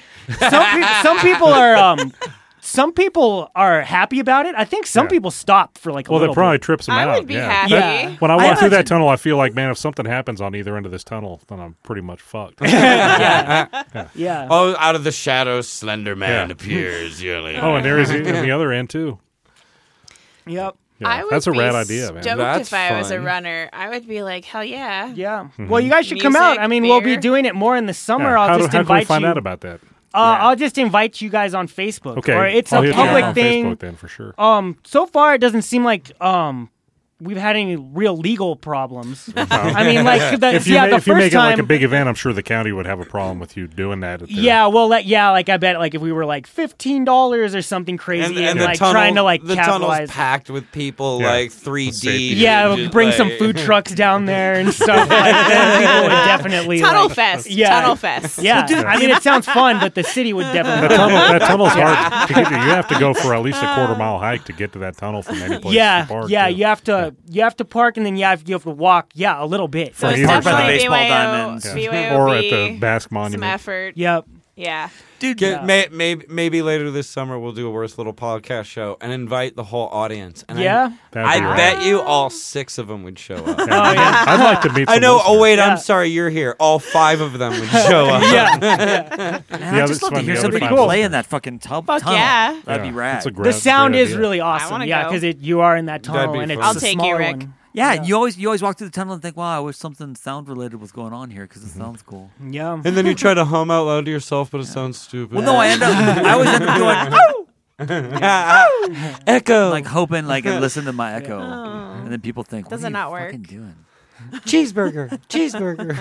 some people are happy about it. I think some Yeah. people stop for like a Well, that little probably bit. trips them I out. would be yeah. happy. Yeah. When I I walk through that imagine- tunnel, I feel like, man, if something happens on either end of this tunnel, then I'm pretty much fucked. Yeah. Oh, out of the shadows, Slender Man Yeah. appears. You're like, Oh, and there is on the other end, too. Yep. Yeah, I would that's a be rad idea, man. stoked That's if I was a fun. runner. I would be like, hell yeah. Yeah. Well, you guys should come Music, out. I mean, we'll be beer. doing it more in the summer. Yeah. I'll How just can we invite find you. out about that? I'll just invite you guys on Facebook. Okay. Or it's I'll a hit you up public on thing. Facebook then, for sure. So far, it doesn't seem like we've had any real legal problems. I mean, like If you, the if you first make it time. like a big event, I'm sure the county would have a problem with you doing that. At their- Yeah, well, like I bet, like if we were like $15 or something crazy, and the like tunnel, trying to like the tunnel's capitalize. packed with people Yeah. like 3D. Safety. Yeah, just, bring like- some food trucks down there and stuff. Like that. People would definitely Tunnel like, Fest. Yeah. Tunnel Fest. Yeah, I mean, it sounds fun, but the city would definitely. That tunnel's hard to get to. You have to go for at least a quarter-mile hike to get to that tunnel from any place. Yeah, to park, yeah, too. you have to park, and then you have to walk. Yeah, a little bit. So Or it's either Park by the definitely baseball BYO, diamonds. BYOB, Or at the Basque some Monument. effort. Yep. Yeah. Dude, Maybe later this summer we'll do a worst little podcast show and invite the whole audience. And Yeah. That'd I be rad. bet you all 6 of them would show up. Oh yeah. I'd like to meet. I some know. Oh listeners. wait, Yeah. I'm sorry. You're here. All 5 of them would show up. Yeah. man, The I'd other- just love to the hear other somebody cool. play in that fucking tunnel. yeah. That'd be rad. That's a The great, sound great is idea. really awesome. wanna Yeah, go. because you are in that That'd tunnel, be and it's fun. a I'll take you, smaller Rick. one. Yeah, you always walk through the tunnel and think, wow, I wish something sound related was going on here because it sounds cool. Yeah. And then you try to hum out loud to yourself, but it sounds stupid. Well, no, I always end up going, oh! Echo. like hoping, like, and listen to my echo. And then people think, what Does are it you not work? fucking doing? cheeseburger. Cheeseburger.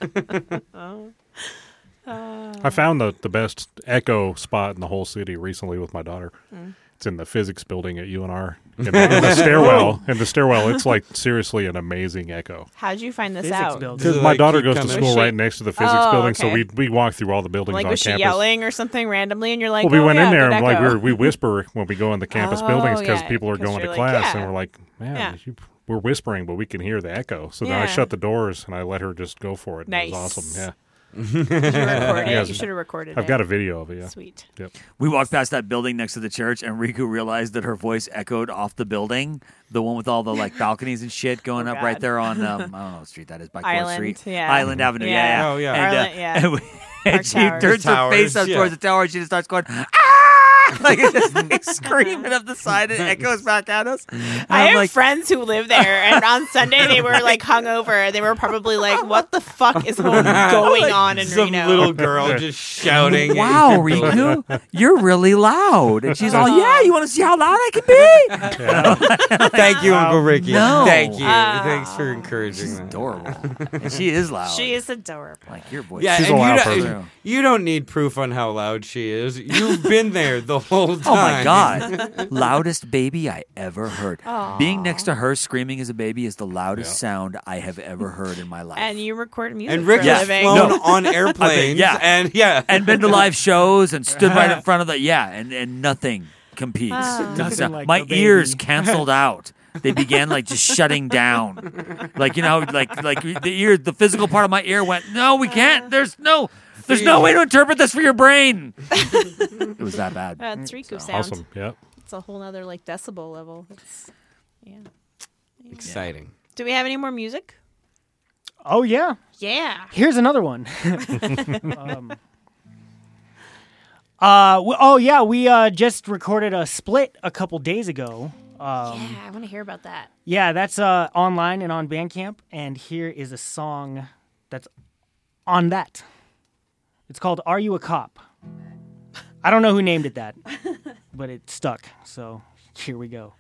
I found the best echo spot in the whole city recently with my daughter. It's in the physics building at UNR. In the stairwell. In the stairwell, it's like seriously an amazing echo. How'd you find this Physics out? building. Because Does it, my like, daughter keep goes to coming? school Was she- right next to the physics Oh, building, so okay. we walk through all the buildings Like, on was she campus. yelling or something randomly, and you're like, Well, we oh, went yeah, in there good and like echo. we whisper when we go in the campus Oh, buildings because yeah, people are 'cause going to you're like, class, yeah. and we're like, man, Yeah. we're whispering, but we can hear the echo. So then I Yeah. shut the doors and I let her just go for it. It Nice. was awesome. Yeah. Did you record it? Yes. You should have recorded it. I've got a video of it, yeah. Sweet. Yep. We walked past that building next to the church, and Riku realized that her voice echoed off the building, the one with all the like balconies and shit going up right there on I don't know what street that is, by Island, Court Street, yeah. Island Avenue, yeah. Oh, yeah. And, Arlen- yeah. and she Towers. turns her Towers, face up yeah. towards the tower, and she just starts going, ah! Like, just like screaming up the side, and it echoes back at us. And I I'm have like, friends who live there, and on Sunday they were like hungover. They were probably like, "What the fuck is going on in Some Reno?" little girl just shouting. wow, at your door. Riku, you're really loud. And she's all, yeah, you want to see how loud I can be? Thank you, Uncle Ricky. No. Thank you. Thanks for encouraging that. Adorable. And she is loud. She is adorable. Like, your voice. Yeah, She's and a loud you, person. you don't need proof on how loud she is. You've been there the whole time. Oh my God. Loudest baby I ever heard. Being next to her screaming as a baby is the loudest sound I have ever heard in my life. And you record music And Rick for a has living. flown on airplanes. And and been to live shows and stood right in front of the and nothing competes. Nothing like my the baby. ears canceled out. They began like just shutting down. Like, you know, like the physical part of my ear went, no, we can't. There's no way to interpret this for your brain. It was that bad. It's Riku sound. Awesome. Yep. It's a whole other like decibel level. It's, yeah. Exciting. Do we have any more music? Oh yeah. Yeah. Here's another one. We just recorded a split a couple days ago. Yeah, I want to hear about that. Yeah, that's online and on Bandcamp. And here is a song that's on that. It's called "Are You a Cop?" I don't know who named it that, but it stuck. So here we go.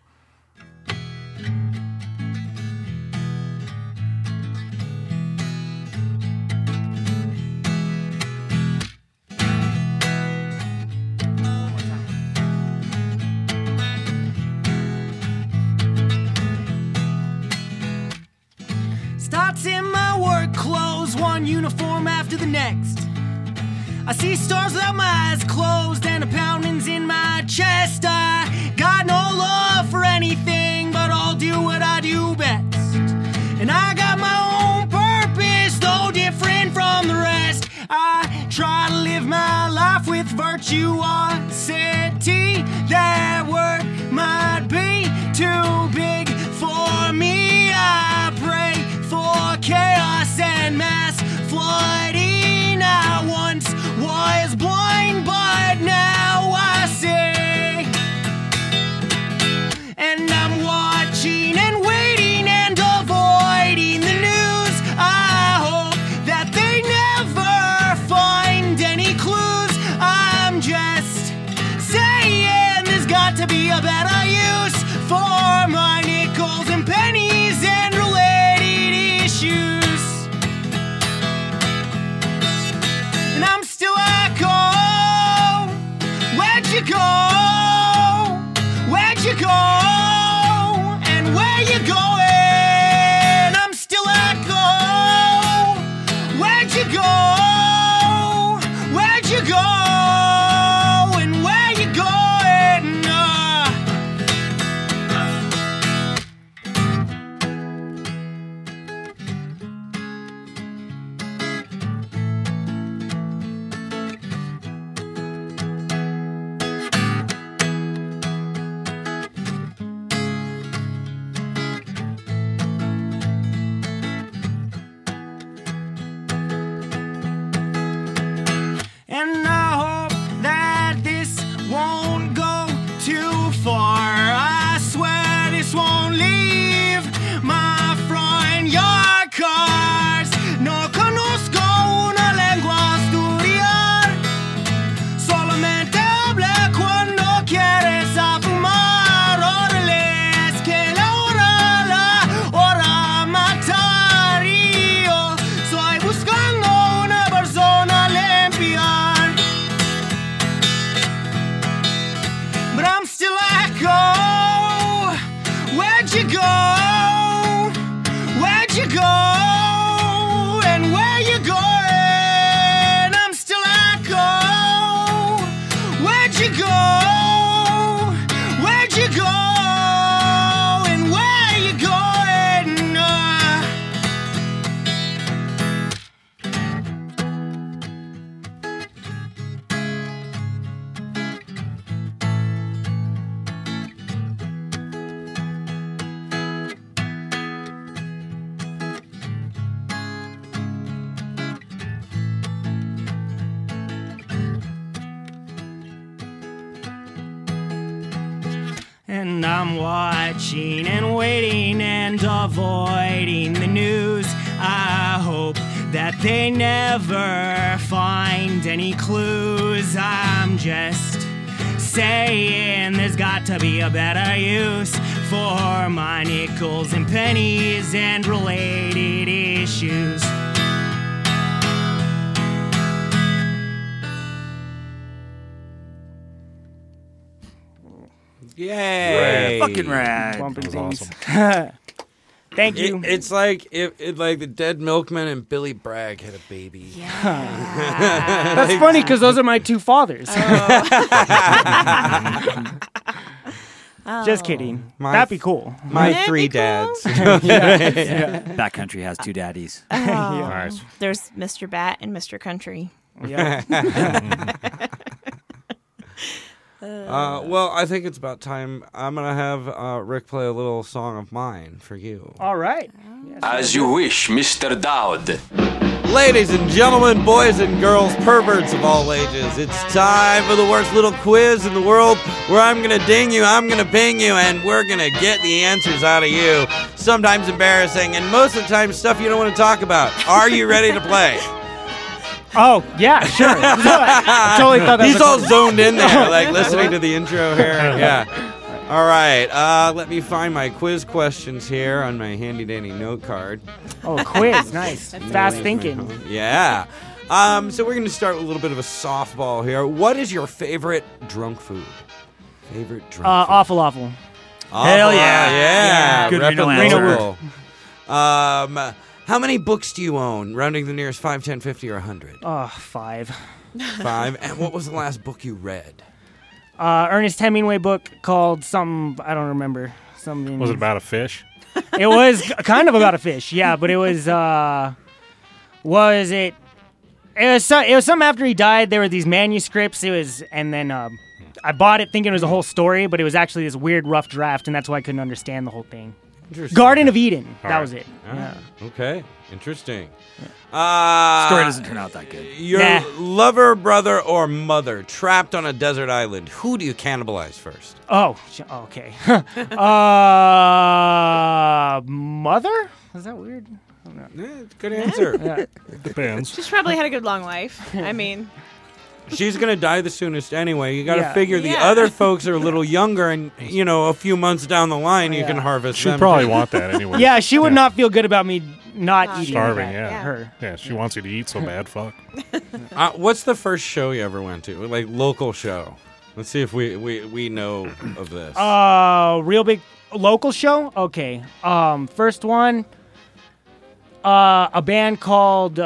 Starts in my work clothes, one uniform after the next. I see stars without my eyes closed, and a pounding's in my chest. I got no love for anything, but I'll do what I do best. And I got my own purpose, though different from the rest. I try to live my life with virtuosity. That word might be too big for me. I pray for chaos and mass flooding. I once was blind, but now I see. And I'm watching and waiting and avoiding the news. I hope that they never find any clues. I'm just saying there's got to be a better use for my news. And I'm watching and waiting and avoiding the news. I hope that they never find any clues. I'm just saying there's got to be a better use for my nickels and pennies and related issues. Yay! Fucking rad. Bumping That was things. awesome. Thank you. It's like if like the Dead Milkman and Billy Bragg had a baby. That's funny because those are my two fathers. Just kidding. That'd be cool. My That'd three be cool. dads. Backcountry has two daddies. Nice. There's Mr. Bat and Mr. Country. Yeah. Well, I think it's about time. I'm gonna have Rick play a little song of mine for you. All right. As you wish, Mr. Dowd. Ladies and gentlemen, boys and girls, perverts of all ages, it's time for the worst little quiz in the world where I'm going to ding you, I'm going to ping you, and we're going to get the answers out of you. Sometimes embarrassing, and most of the time stuff you don't want to talk about. Are you ready to play? Oh, yeah, sure. I totally thought that He's was all zoned in there, like listening to the intro here. Yeah. All right, let me find my quiz questions here on my handy-dandy note card. Oh, quiz. Nice. Fast thinking. Yeah. So we're going to start with a little bit of a softball here. What is your favorite drunk food? Favorite drunk food? Awful, awful. Hell yeah. Yeah. Good Rep Reno and answer. local. How many books do you own? Rounding the nearest 5, 10, 50, or 100? 5. 5. And what was the last book you read? Ernest Hemingway book called something, I don't remember. Something. Was it about a fish? It was kind of about a fish, yeah, but it was, it was something after he died. There were these manuscripts, and then I bought it thinking it was a whole story, but it was actually this weird rough draft, and that's why I couldn't understand the whole thing. Garden of Eden, that was it. Yeah. Okay, interesting. Story doesn't turn out that good. Your lover, brother, or mother trapped on a desert island. Who do you cannibalize first? Oh, okay. Mother? Is that weird? I don't know. Yeah, good answer. Yeah. Depends. She's probably had a good long life. I mean, She's going to die the soonest anyway. You got to Yeah. figure the Yeah. other folks are a little younger and, a few months down the line you can harvest She'd them. probably want that anyway. Yeah, she would not feel good about me not eating Starving, that. yeah. Her. Yeah, she wants you to eat so bad, fuck. What's the first show you ever went to? Like, local show. Let's see if we know of this. Real big local show? Okay. First one, a band called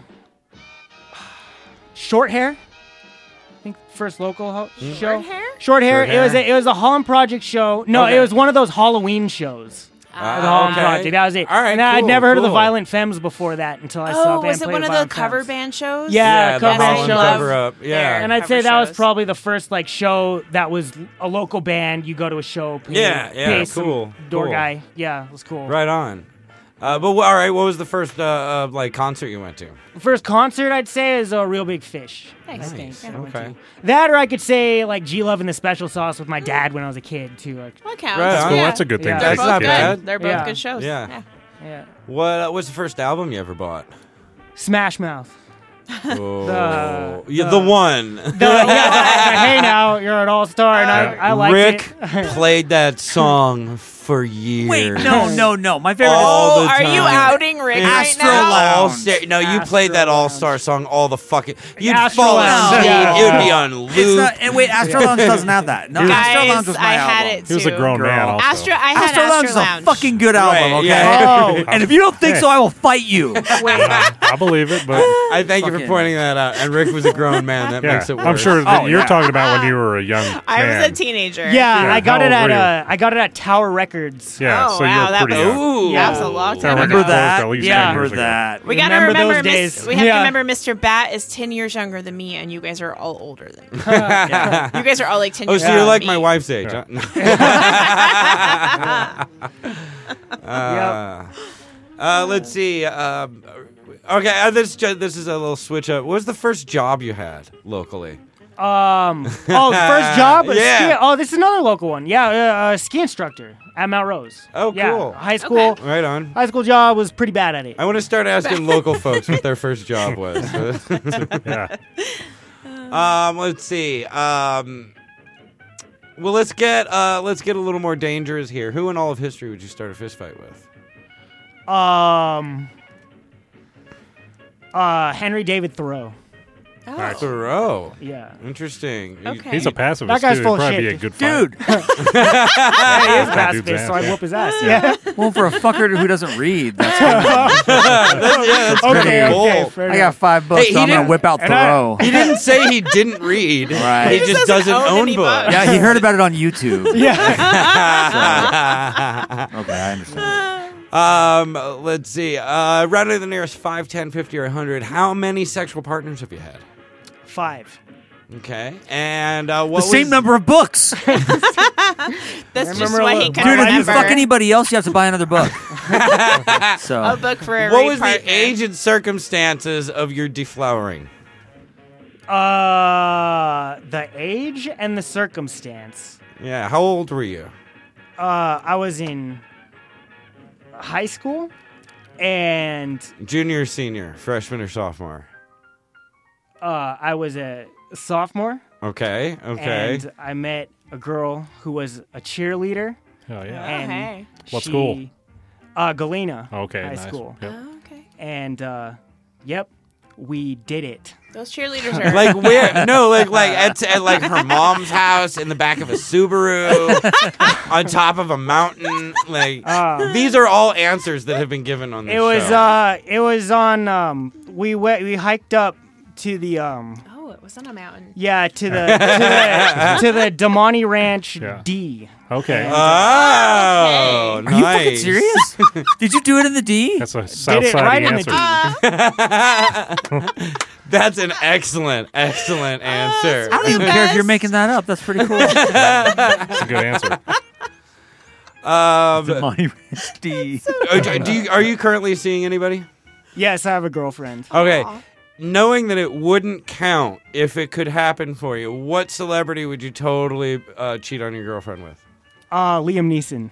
Short Hair. I think first local show. Short Hair? Short Hair. Short Hair. It was a Holland Project show. No, Okay. it was one of those Halloween shows. The Holland okay. Project. That was it. All right, and I'd cool, never heard of the cool. Violent Femmes before that until I saw a band was it play one of the Violent cover Femmes. band shows? Yeah, the cover band Holland show. cover up. Yeah. And I'd cover say that was shows. probably the first show that was a local band. You go to a show. Pay, Yeah, pay some cool, door cool. guy. Yeah, it was cool. Right on. But all right, what was the first concert you went to? First concert I'd say is a Real Big Fish. Nice. I think. Yeah. I went Okay. to. That, or I could say G Love and the Special Sauce with my dad when I was a kid too. That counts. Right on. Well, that's a good thing. Yeah. to They're take That's both not good. bad. They're both Yeah. good shows. Yeah. Yeah. What was the first album you ever bought? Smash Mouth. Oh, the one. The Hey Now, you're an all-star, and I liked Rick it. played that song for years. Wait, no. My favorite All Oh, the are you time. outing Rick right Astro now? Lounge. No, you played that All-Star song all the fucking... You'd Astro fall Lounge, asleep. yeah. It would be on loop. It's not, and wait, Astro Lounge doesn't have that. No, Astro Lounge Guys, was my I had album. it too. He was a grown man also. I had Astro Lounge Astro is Lounge. a fucking good album, Right, okay? yeah. And if you don't think so, I will fight you. I believe it, but I thank you for Fucking- pointing that out. And Rick was a grown man. That yeah, makes it worse. I'm sure that Oh, you're yeah. talking about when you were a young I man. was a teenager. Yeah, I got how it old were at Tower Records. Yeah, Oh, so wow, you're that pretty was- young. Ooh. Yeah, that was a long I time Remember ago. that? At least Yeah. 10 years Remember ago. that. We gotta Remember remember, those days. We have Yeah. to remember Mr. Bat is 10 years younger than me, and you guys are all older than me. You guys are all like 10 Oh, years so younger you're like than my me. wife's age. Huh? Let's see. Okay, this is a little switch up. What was the first job you had locally? The first job? Yeah. Oh, this is another local one. Yeah, ski instructor at Mount Rose. Oh, Yeah, cool. high school. Okay. Right on. High school job was pretty bad at it. I want to start asking local folks what their first job was. Yeah. Let's see. Well, let's get a little more dangerous here. Who in all of history would you start a fist fight with? Henry David Thoreau. Oh. Thoreau. Yeah. Interesting. Okay. He's a pacifist. That guy's too. full of He'd probably shit. be a good fighter. Dude, Yeah, he is That dude's pacifist, so ass, I yeah. whoop his ass. Yeah. well, for a fucker who doesn't read, that's That's Okay, pretty okay, cool. fair I enough. got $5, Hey, so he I'm gonna didn't- whip out and I- Thoreau. He didn't say he didn't read. Right. He just doesn't own any books. books. Yeah, he heard about it on YouTube. Yeah. Okay, I understand. Let's see. Round to the nearest 5, 10, 50, or 100. How many sexual partners have you had? 5. Okay. And The what same was- number of books. That's just remember why a he little- can Dude, if you remember. fuck anybody else, you have to buy another book. So A book for every What was partner. the age and circumstances of your deflowering? The age and the circumstance. Yeah. How old were you? I was in high school, and Junior, senior, freshman, or sophomore? I was a sophomore. Okay. Okay. And I met a girl who was a cheerleader. Oh, yeah. And hey. What she- school? Galena. Okay, High nice. school. Yep. Oh, okay. And yep, we did it. Those cheerleaders are Like where? No, like at like her mom's house in the back of a Subaru, on top of a mountain. Like these are all answers that have been given on this It was show. it was on we hiked up to the Oh, it was on a mountain. yeah, to the to the Damani Ranch Yeah. D. Okay. Oh, are you fucking nice. serious? Did you do it in the D? That's a south it side right in the answer. That's an excellent answer. I don't even care if you're making that up. That's pretty cool. That's a good answer. Money Ranch D. Are you currently seeing anybody? Yes, I have a girlfriend. Okay. Knowing that it wouldn't count if it could happen for you, what celebrity would you totally cheat on your girlfriend with? Liam Neeson.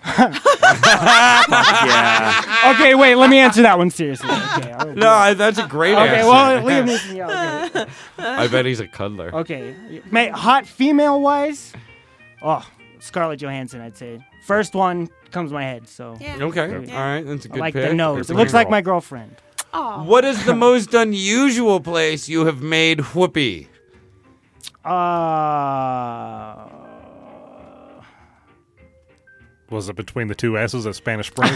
Yeah. Okay, wait, let me answer that one seriously. Okay, That's a great okay, answer. well, Liam Neeson, yeah, okay. I bet he's a cuddler. Okay. Hot female wise? Oh, Scarlett Johansson, I'd say. First one comes to my head, so. Yeah. Okay. Yeah. All right. That's a good I like pick. the nose. Good It for looks you. like my girlfriend. Oh. What is the most unusual place you have made whoopee? Was it between the two S's at Spanish Springs?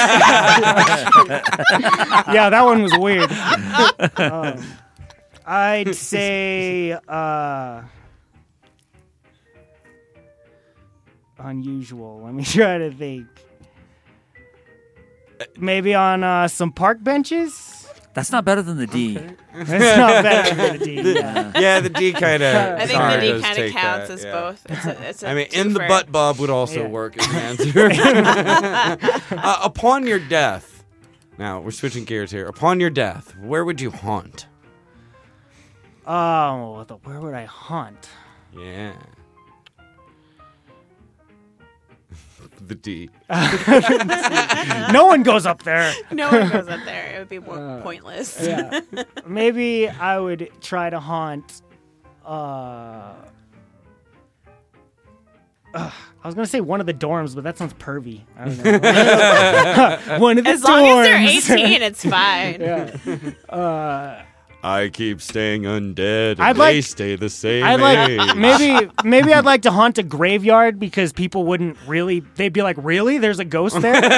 Yeah, that one was weird. I'd say unusual. Let me try to think. Maybe on some park benches. That's not better than the D. That's not better than the D. Yeah. Yeah, the D kind of. I think the D kind of counts as both. It's a I mean, in the twofer. butt bob would also Yeah. work as an answer. Upon your death, now we're switching gears here. Upon your death, where would you haunt? Oh, where would I haunt? Yeah. The D. No one goes up there. No one goes up there. It would be more pointless. Yeah. Maybe I would try to haunt. I was gonna say one of the dorms, but that sounds pervy. I don't know. One of the As dorms. long as they're 18, it's fine. Yeah. I keep staying undead, and I'd they like- stay the same I'd age. like maybe I'd like to haunt a graveyard because people wouldn't really. They'd be like, "Really? There's a ghost there?" Like-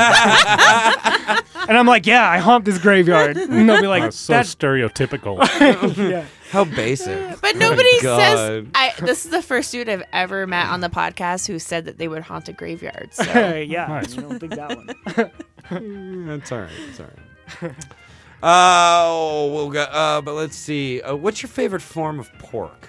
and I'm like, "Yeah, I haunt this graveyard." And they'll be like, That's so "That's stereotypical. yeah." How basic. But nobody says. God. This is the first dude I've ever met on the podcast who said that they would haunt a graveyard. So. Yeah, Nice. I don't think that one. That's all right. That's all right. We'll go. But let's see. What's your favorite form of pork?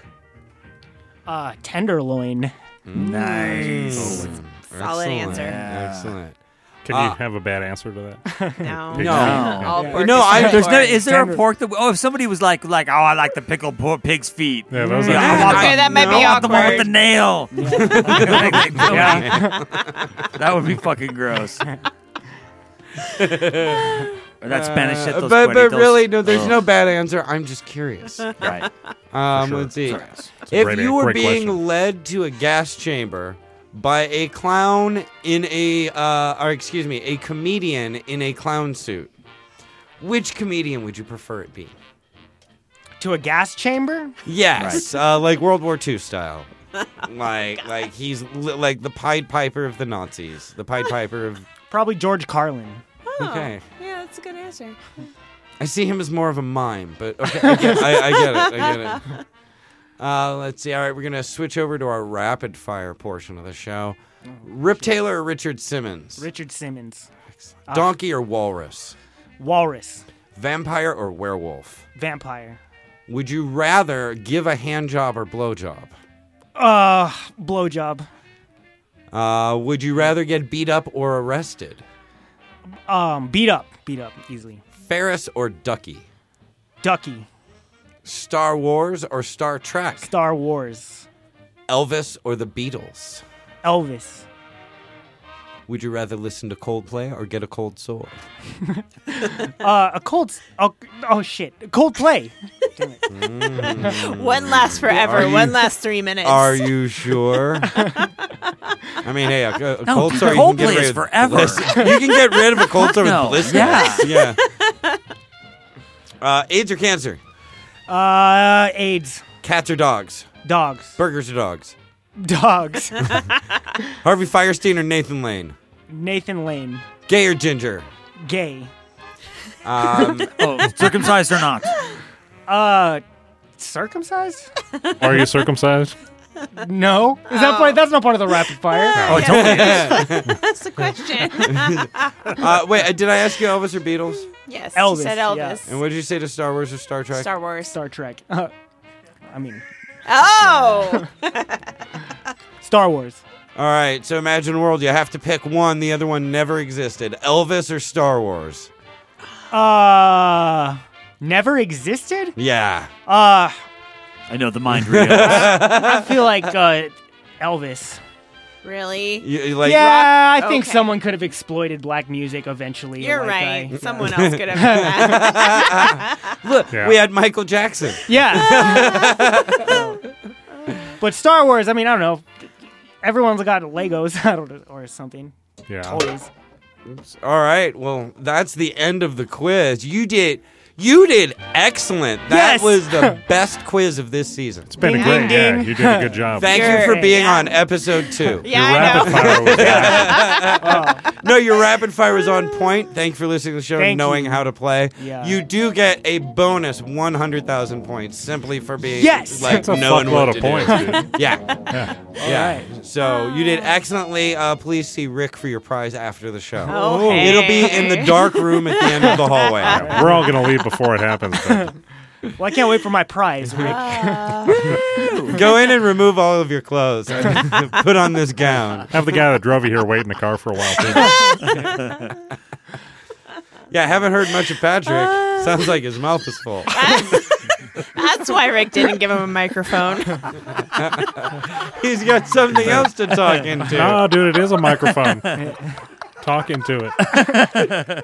Tenderloin. Nice. Solid Excellent. answer. Excellent. Can you have a bad answer to that? No. Pig No. feet? All Okay. pork No, is There's no. pork. Is there a pork that? Oh, if somebody was like, oh, I like the pickled pig's feet. Yeah, those Yeah, are. I want Okay, the- that might be I want the one with awkward. the nail. Yeah. That would be fucking gross. Or that Spanish shit. Those but cueritos. really, no, there's Ugh. no bad answer. I'm just curious. Right. Let's see. It's a If great- you were great being question. led to a gas chamber by a clown in a, a comedian in a clown suit, which comedian would you prefer it be? To a gas chamber? Yes, like World War II style. like he's like the Pied Piper of the Nazis. The Pied Piper of. Probably George Carlin. Okay. Yeah, that's a good answer. I see him as more of a mime, but okay, I get it. Let's see. All right, we're going to switch over to our rapid fire portion of the show. Rip Taylor or Richard Simmons? Richard Simmons. Donkey or walrus? Walrus. Vampire or werewolf? Vampire. Would you rather give a hand job or blow job? Blowjob. Would you rather get beat up or arrested? Beat up easily. Ferris or Ducky? Ducky. Star Wars or Star Trek? Star Wars. Elvis or the Beatles? Elvis. Would you rather listen to Coldplay or get a cold sore? A cold. Oh shit. Coldplay. Damn it. One lasts forever. One lasts 3 minutes. Are you sure? I mean, hey, a cold dude, sore you can Coldplay get rid is of forever. You can get rid of a cold sore No, with blisters. yeah. AIDS or cancer? AIDS. Cats or dogs? Dogs. Burgers or dogs? Dogs. Harvey Firestein or Nathan Lane? Nathan Lane. Gay or ginger? Gay. Circumcised or not? Circumcised? Are you circumcised? No. Is that part? That's not part of the rapid fire. Oh, it totally is. That's the question. Wait, did I ask you Elvis or Beatles? Yes. Elvis, You said Elvis. yeah. And what did you say to Star Wars or Star Trek? Star Wars. Star Trek. I mean, Oh! Star Wars. All right, so imagine a world you have to pick one. The other one never existed. Elvis or Star Wars? Never existed? Yeah. I know the mind reels. I feel like Elvis. Really? You like, Yeah, I think Okay. someone could have exploited black music eventually. You're like, right. Someone else could have done that. Look, Yeah. we had Michael Jackson. Yeah. But Star Wars, I mean, I don't know. Everyone's got Legos, I don't know, or something. Yeah. Toys. All right, well, that's the end of the quiz. You did excellent. That Yes. was the best quiz of this season. It's been Ding, a great. ding, Yeah, ding. you did a good job. Thank you You're- for being yeah. on episode 2. Yeah, Your I know. rapid fire was bad. No, your rapid fire was on point. Thank you for listening to the show and Thank knowing you. how to play. Yeah. You do get a bonus 100,000 points simply for being Yes. like That's a knowing what fuckload to of points, do. dude. Yeah. Yeah. So you did excellently. Please see Rick for your prize after the show. Oh, hey. It'll be in the dark room at the end of the hallway. We're all gonna leave before it happens. But Well, I can't wait for my prize, Rick. Go in and remove all of your clothes and put on this gown. have the guy that drove you here wait in the car for a while too. Yeah, I haven't heard much of Patrick. Sounds like his mouth is full. That's why Rick didn't give him a microphone. He's got something else to talk into. No, dude, it is a microphone. Talk into it.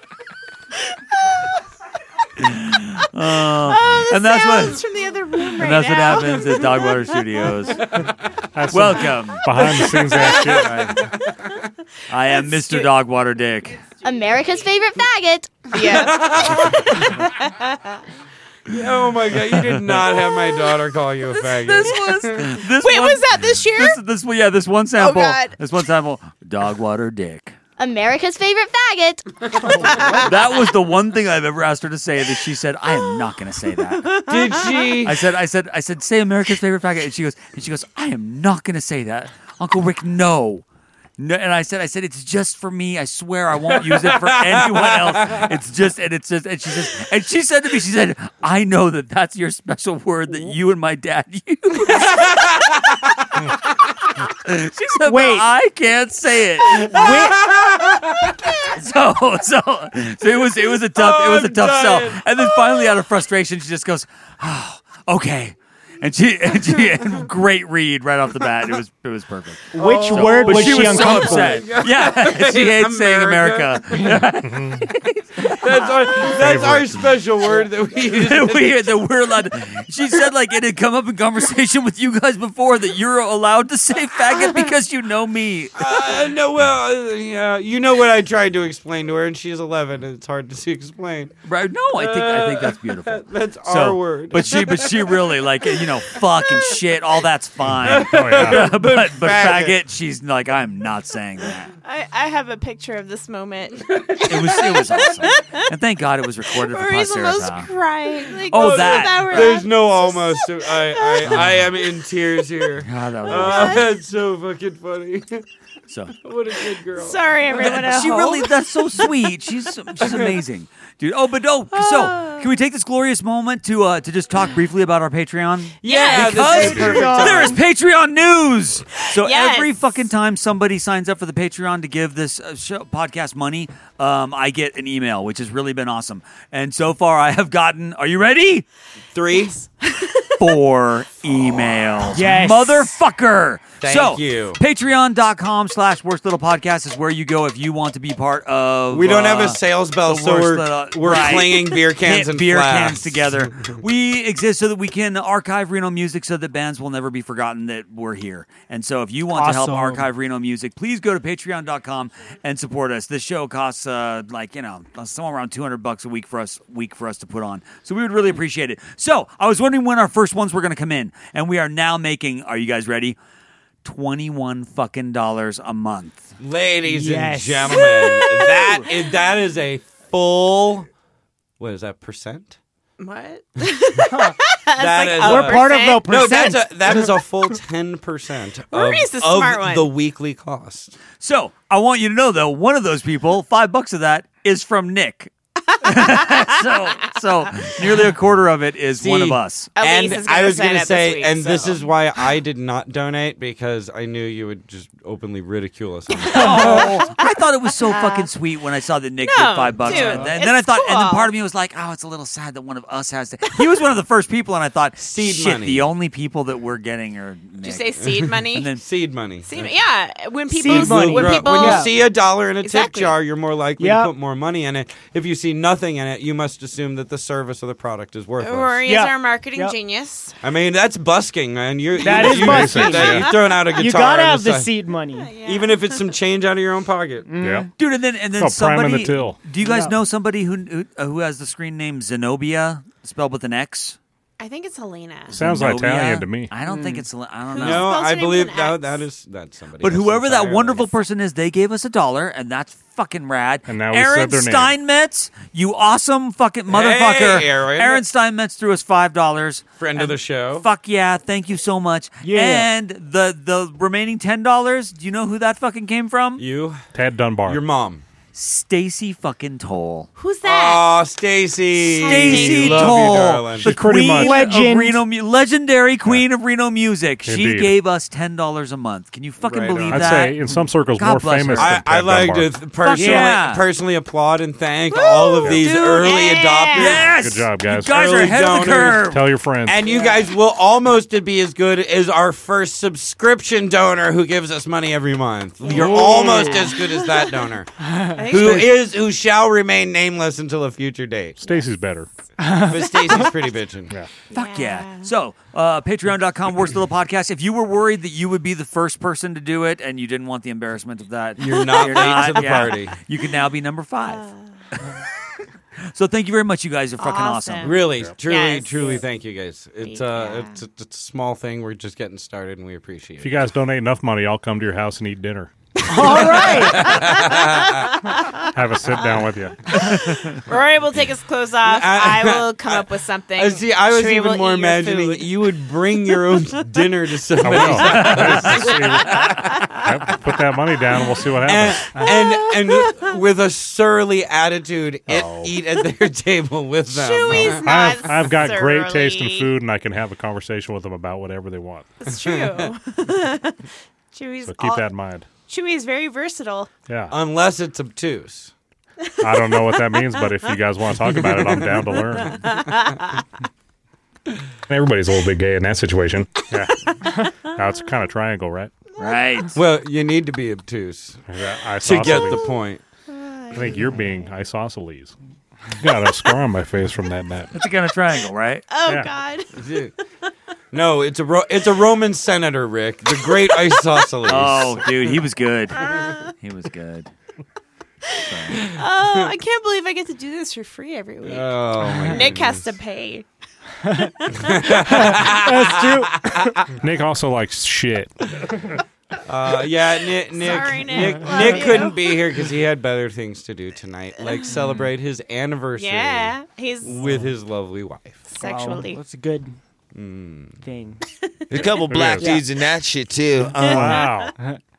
Oh, the And that's what- sounds from the other room right And that's what now. happens at Dogwater Studios. That's some Welcome. behind the scenes ass shit. I am Mr. Dogwater Dick. America's favorite faggot. Yeah. Oh my god, you did not have my daughter call you a faggot. This Wait, one, was that this year? This one sample. God. This one sample. Dogwater Dick. America's favorite faggot. That was the one thing I've ever asked her to say that she said, I am not going to say that. Did she? I said, say America's favorite faggot. And she goes, I am not going to say that. Uncle Rick, no. No, and I said, it's just for me. I swear I won't use it for anyone else. And she said to me, she said, I know that's your special word that you and my dad use. She said, Wait. I can't say it. So it was a tough sell. And then finally, out of frustration, she just goes, "Oh, okay." And and great read right off the bat. It was perfect. Which word But was she she was so uncomfortable upset. with? Yeah, she hates saying America. That's our special word that we use. that we're allowed to, she said like it had come up in conversation with you guys before that you're allowed to say faggot because you know me. No, well, yeah, you know what I tried to explain to her, and she's 11, and it's hard to explain. Right? No, I think that's beautiful. That's our word. But she really like fuck and shit, all that's fine. Oh, yeah. but faggot, she's like, I'm not saying that. I have a picture of this moment. It was awesome, and thank God it was recorded for Maurice almost posterity. crying. Like, Oh, that. There's no almost. I am in tears here. God, that was That's so fucking funny. So What a good girl. Sorry, everyone at she home. really, that's so sweet. She's amazing, dude. So can we take this glorious moment to just talk briefly about our Patreon? Yeah, because this is perfect time. there is Patreon news. So Yes. every fucking time somebody signs up for the Patreon to give this podcast money, I get an email, which has really been awesome. And so far, I have gotten. Are you ready? 3. 4 emails. Yes. Motherfucker. Thank you. Patreon.com/Worst Little Podcast is where you go if you want to be part of. We don't have a sales bell, the so Worst we're right. clanging beer cans Hit and beer flasks. cans together. We exist so that we can archive Reno music so that bands will never be forgotten that we're here. And so if you want to help Awesome. archive Reno music, please go to patreon.com and support us. This show costs somewhere around $200 a week for us to put on. So we would really appreciate it. So I was wondering when our first ones were going to come in, and we are now making, are you guys ready? $21 fucking a month. Ladies Yes. and gentlemen, that is a full. What is that percent? What? That is We're part of the no. percent. That is a full 10% Maurice the smart of one. the weekly cost. So I want you to know, though, one of those people, $5 of that is from Nick. so nearly a quarter of it is one of us. Elise And is gonna I was sign going to up say, this week, and this so. is why I did not donate, because I knew you would just openly ridicule us. Oh, I thought it was so fucking sweet when I saw that Nick did No, $5, dude, and then it's I thought, and then cool. part of me was like, oh, it's a little sad that one of us has to. He was one of the first people, and I thought, Seed shit, money. the only people that we're getting are Nick. Did you say seed money? And then Seed money. Yeah, when people Seed money. when people When you see $1 in a tip Exactly. jar, you're more likely Yep. to put more money in it. If you see nothing in it, you must assume that the service or the product is worthless. Rory is Yeah. our marketing Yep. genius. I mean, that's busking, man. That is busking. You've thrown out a guitar. You gotta on have the side. seed money. Even if it's some change out of your own pocket. Yeah. dude, and then Oh, prime somebody. in the till. Do you guys Yeah. know somebody who has the screen name Zenobia, spelled with an X? I think it's Helena. Sounds Zenobia? Italian to me. I don't think it's. I don't know. No, Spells I her name believe with an that's somebody. But else whoever that entirely. wonderful person is, they gave us $1, and that's fucking rad. And now we Aaron said their name. Steinmetz, you awesome fucking motherfucker. Hey, Aaron. Steinmetz threw us $5. Friend of the show. Fuck yeah, thank you so much. Yeah. And the remaining $10, do you know who that fucking came from? You, Tad Dunbar. your mom. Stacy fucking Toll. Who's that? Oh, Stacy. Stacy Love Toll, you, darling. the pretty queen much- of Legend. Reno, legendary queen of Reno music. She Indeed. gave us $10 a month. Can you fucking Right believe on. I'd that? say in some circles God more bless famous her. than I Tad like Dunbar. to personally yeah. personally applaud and thank all of these Dude, early yeah. adopters. Yes! Good job, guys. You guys are Early ahead of the donors. curve. Tell your friends. And you guys will almost be as good as our first subscription donor who gives us money every month. You're almost as good as that donor, who shall remain nameless until a future date. Stacy's better. But Stacy's pretty bitchin'. Yeah. Fuck yeah. So, patreon.com, Worst Little Podcast. If you were worried that you would be the first person to do it and you didn't want the embarrassment of that, You're not late to the party. You can now be number 5. So thank you very much. You guys are fucking awesome. Really, truly, Yes. truly, thank you guys. It's Yeah. it's a small thing. We're just getting started, and we appreciate If you it. guys donate enough money, I'll come to your house and eat dinner. All right. Have a sit down with you. Rory will take his clothes off. I will come up with something. See, I was Sheree will even more eat your imagining food. you would bring your own dinner to I somebody. will. Yep, put that money down and we'll see what happens. and with a surly attitude, eat at their table with them. Chewy's not I've got great taste in surly. food, and I can have a conversation with them about whatever they want. It's true. Chewy's So keep that in mind. Chewy is very versatile. Yeah. Unless it's obtuse. I don't know what that means, but if you guys want to talk about it, I'm down to learn. Everybody's a little bit gay in that situation. Yeah. Now it's kind of triangle, right? Right. Well, you need to be obtuse Yeah, to get the point. I think you're being isosceles. Got a scar on my face from that net. It's a kind of triangle, right? Oh, Yeah. God. No, it's a Roman senator, Rick. The great isosceles. Oh, dude, he was good. He was good. Oh, I can't believe I get to do this for free every week. Oh, my Nick has to pay. That's true. Nick also likes shit. Yeah, Nick. Sorry, Nick. Love Nick you. couldn't be here because he had better things to do tonight, like celebrate his anniversary. Yeah, he's with his lovely wife. sexually. That's a good thing. There's a couple black dudes in that shit too. Wow.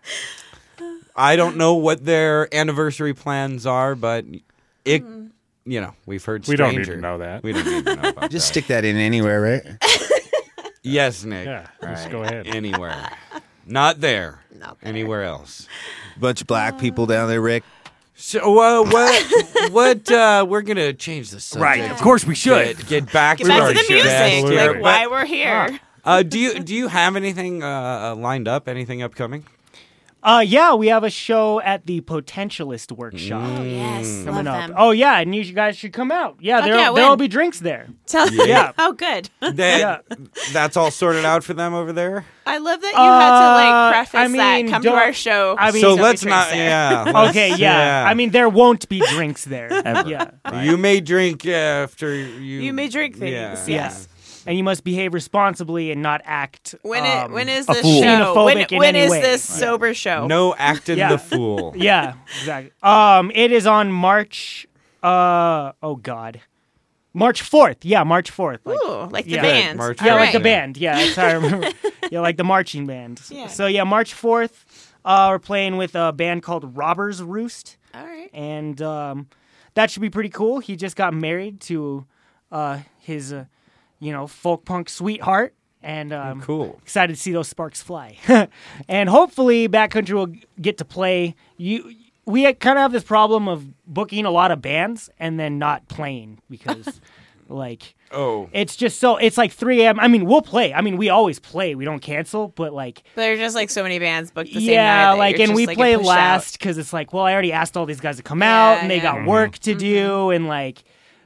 I don't know what their anniversary plans are, but it, we've heard We stranger. don't need to know that. We don't need to know about Just that. stick that in anywhere, right? Yes, Nick. Yeah, just go ahead. Anywhere. Not there. Anywhere else. Bunch of black people down there, Rick. So what we're gonna change the subject. Right, of course we should. Get back Get to back our to the music, guest like here. why we're here. Do you have anything lined up? Anything upcoming? Yeah, we have a show at the Potentialist Workshop. Oh, yes, coming love up. them. Oh yeah, and you guys should come out. Yeah, Fuck yeah, there'll when? be drinks there. Yeah. Oh, good. That's all sorted out for them over there. I love that you had to like preface I mean, that. Come to don't- our show. I mean, So don't let's be not. drinks there. Yeah. Okay, let's- yeah. I mean, there won't be drinks there. Ever. Yeah. You may drink after you. You may drink things. Yeah. Yes. And you must behave responsibly and not act. When is a this fool. show? Xenophobic in When any is way. this sober show? No acting Yeah. the fool. Yeah, exactly. It is on March. Oh God, March 4th. Yeah, March 4th. Ooh, like the yeah. band. March Yeah, All like the right. band. Yeah, that's how I remember. Yeah, like the marching band. Yeah. So yeah, March 4th. We're playing with a band called Robbers Roost, All right. and that should be pretty cool. He just got married to his, folk punk sweetheart, and Cool. excited to see those sparks fly. And hopefully, Backcountry will get to play. We kind of have this problem of booking a lot of bands and then not playing because, like. Oh. It's just so, it's like 3 a.m. I mean, we'll play. I mean, we always play. We don't cancel, but like. There's just like so many bands booked the same night. Yeah, that like, you're and just, we like, play pushed last out. because it's like, well, I already asked all these guys to come out and they got work to do and like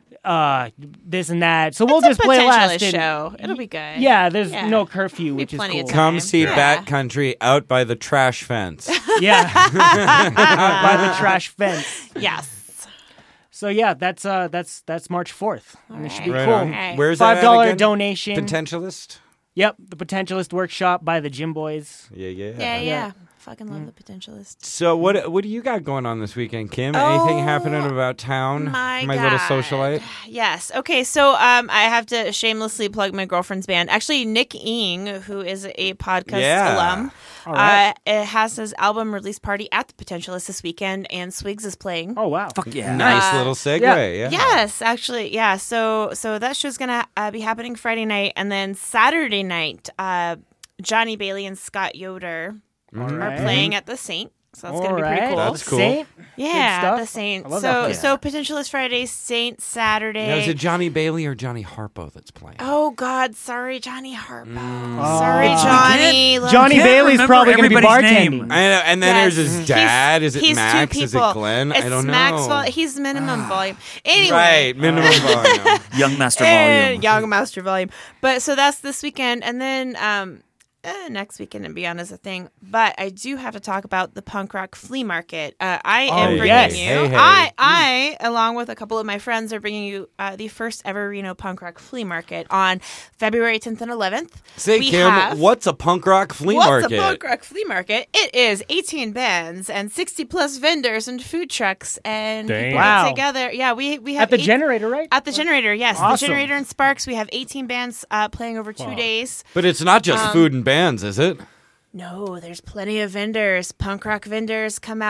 this and that. So we'll It's a just play last. Potentialist and- show. It'll be good. Yeah, there's Yeah. no curfew, Be which is plenty of cool. time. Come see Yeah. Backcountry out by the trash fence. Yeah, out by the trash fence. Yes. So yeah, that's March 4th, and it should be Right cool. on. Right. Where's that at $5 again? donation. Potentialist. Yep, the Potentialist Workshop by the Gym Boys. Yeah. Fucking love the Potentialist. So what do you got going on this weekend, Kim? Anything happening about town? My little God. socialite. Yes. Okay. So I have to shamelessly plug my girlfriend's band. Actually, Nick Ing, who is a podcast alum, All right. it has his album release party at the Potentialist this weekend, and Swigs is playing. Oh wow! Fuck yeah. Nice little segue. Yeah. Yes, actually, yeah. So that show's gonna be happening Friday night, and then Saturday night, Johnny Bailey and Scott Yoder are right. playing at the Saint. So that's All gonna be pretty right. cool. That's cool. Saint? Yeah, Good stuff. the Saint. I love that place. So Potentialist Friday, Saint Saturday. Now, is it Johnny Bailey or Johnny Harpo that's playing? Oh God, sorry, Johnny Harpo. Oh. Sorry, Johnny. Love Johnny you. Bailey's remember probably going to be everybody's bartending. name. And then Yes. there's his dad. Is it He's Max? two Is people. it Glenn? It's I don't Max know. He's minimum volume. Anyway. Right, minimum volume. Young Master And Volume. Young Master Volume. But so that's this weekend, and then next weekend and beyond is a thing. But I do have to talk about the punk rock flea market. I am bringing yes. you. Hey, hey. I, along with a couple of my friends, are bringing you the first ever Reno punk rock flea market on February 10th and 11th. Say, We Kim, have- what's a punk rock flea What's market? a punk rock flea market? It is 18 bands and 60 plus vendors and food trucks and Dang. people Wow. get together. Yeah, we have At the 8 generator, right? At the generator, yes. Awesome. The generator and Sparks. We have 18 bands playing over 2 days. But it's not just food and bands, is it? No, there's plenty of vendors. Punk rock vendors come out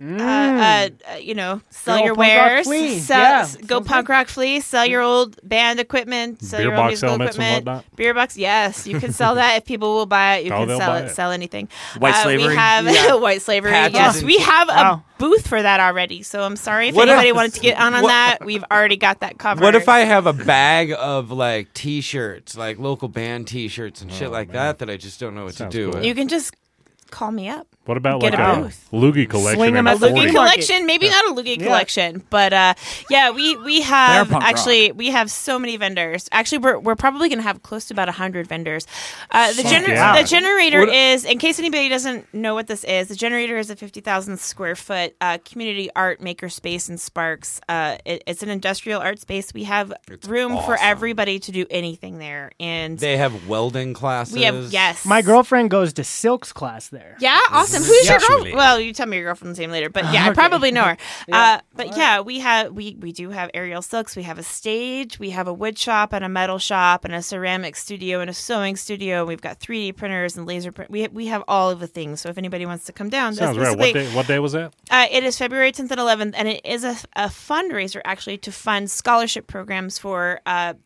sell Go your punk rock wares, flea. sell, Yeah, go sounds punk rock flea, sell your old band equipment, sell Beer your old box musical helmets and equipment. whatnot? Beer box, yes, you can sell that if people will buy it. You Oh, can they'll sell buy it, it. sell anything. White slavery? We have Yeah. white slavery. Patches Yes, and we shit. have Wow. a booth for that already. So I'm sorry if What anybody if- wanted to get on what- that. We've already got that covered. What if I have a bag of like T-shirts, like local band T-shirts and shit like that I just don't know what Sounds to do cool. with? You can just call me up. What about Get like a a booth. loogie collection? Swing 'em in at the a flea 40? Loogie market. collection, maybe not a loogie Yeah. collection, but we They're have punk actually we have so many vendors. Actually, we're probably going to have close to about 100 vendors. yeah. The generator What- is, in case anybody doesn't know what this is, the generator is a 50,000 square foot community art maker space in Sparks. It's an industrial art space. We have room for awesome. everybody to do anything there, and They have welding classes. we have My girlfriend goes to Silk's class there. Yeah, awesome. Who's your Actually. girl? Well, you tell me your girlfriend's name later, but yeah, I Okay. probably know her. But yeah, we do have aerial silks. We have a stage. We have a wood shop and a metal shop and a ceramic studio and a sewing studio. We've got 3D printers and laser print. We have all of the things. So if anybody wants to come down, Sounds that's right. basically- What day was that? it is February 10th and 11th, and it is a fundraiser actually to fund scholarship programs for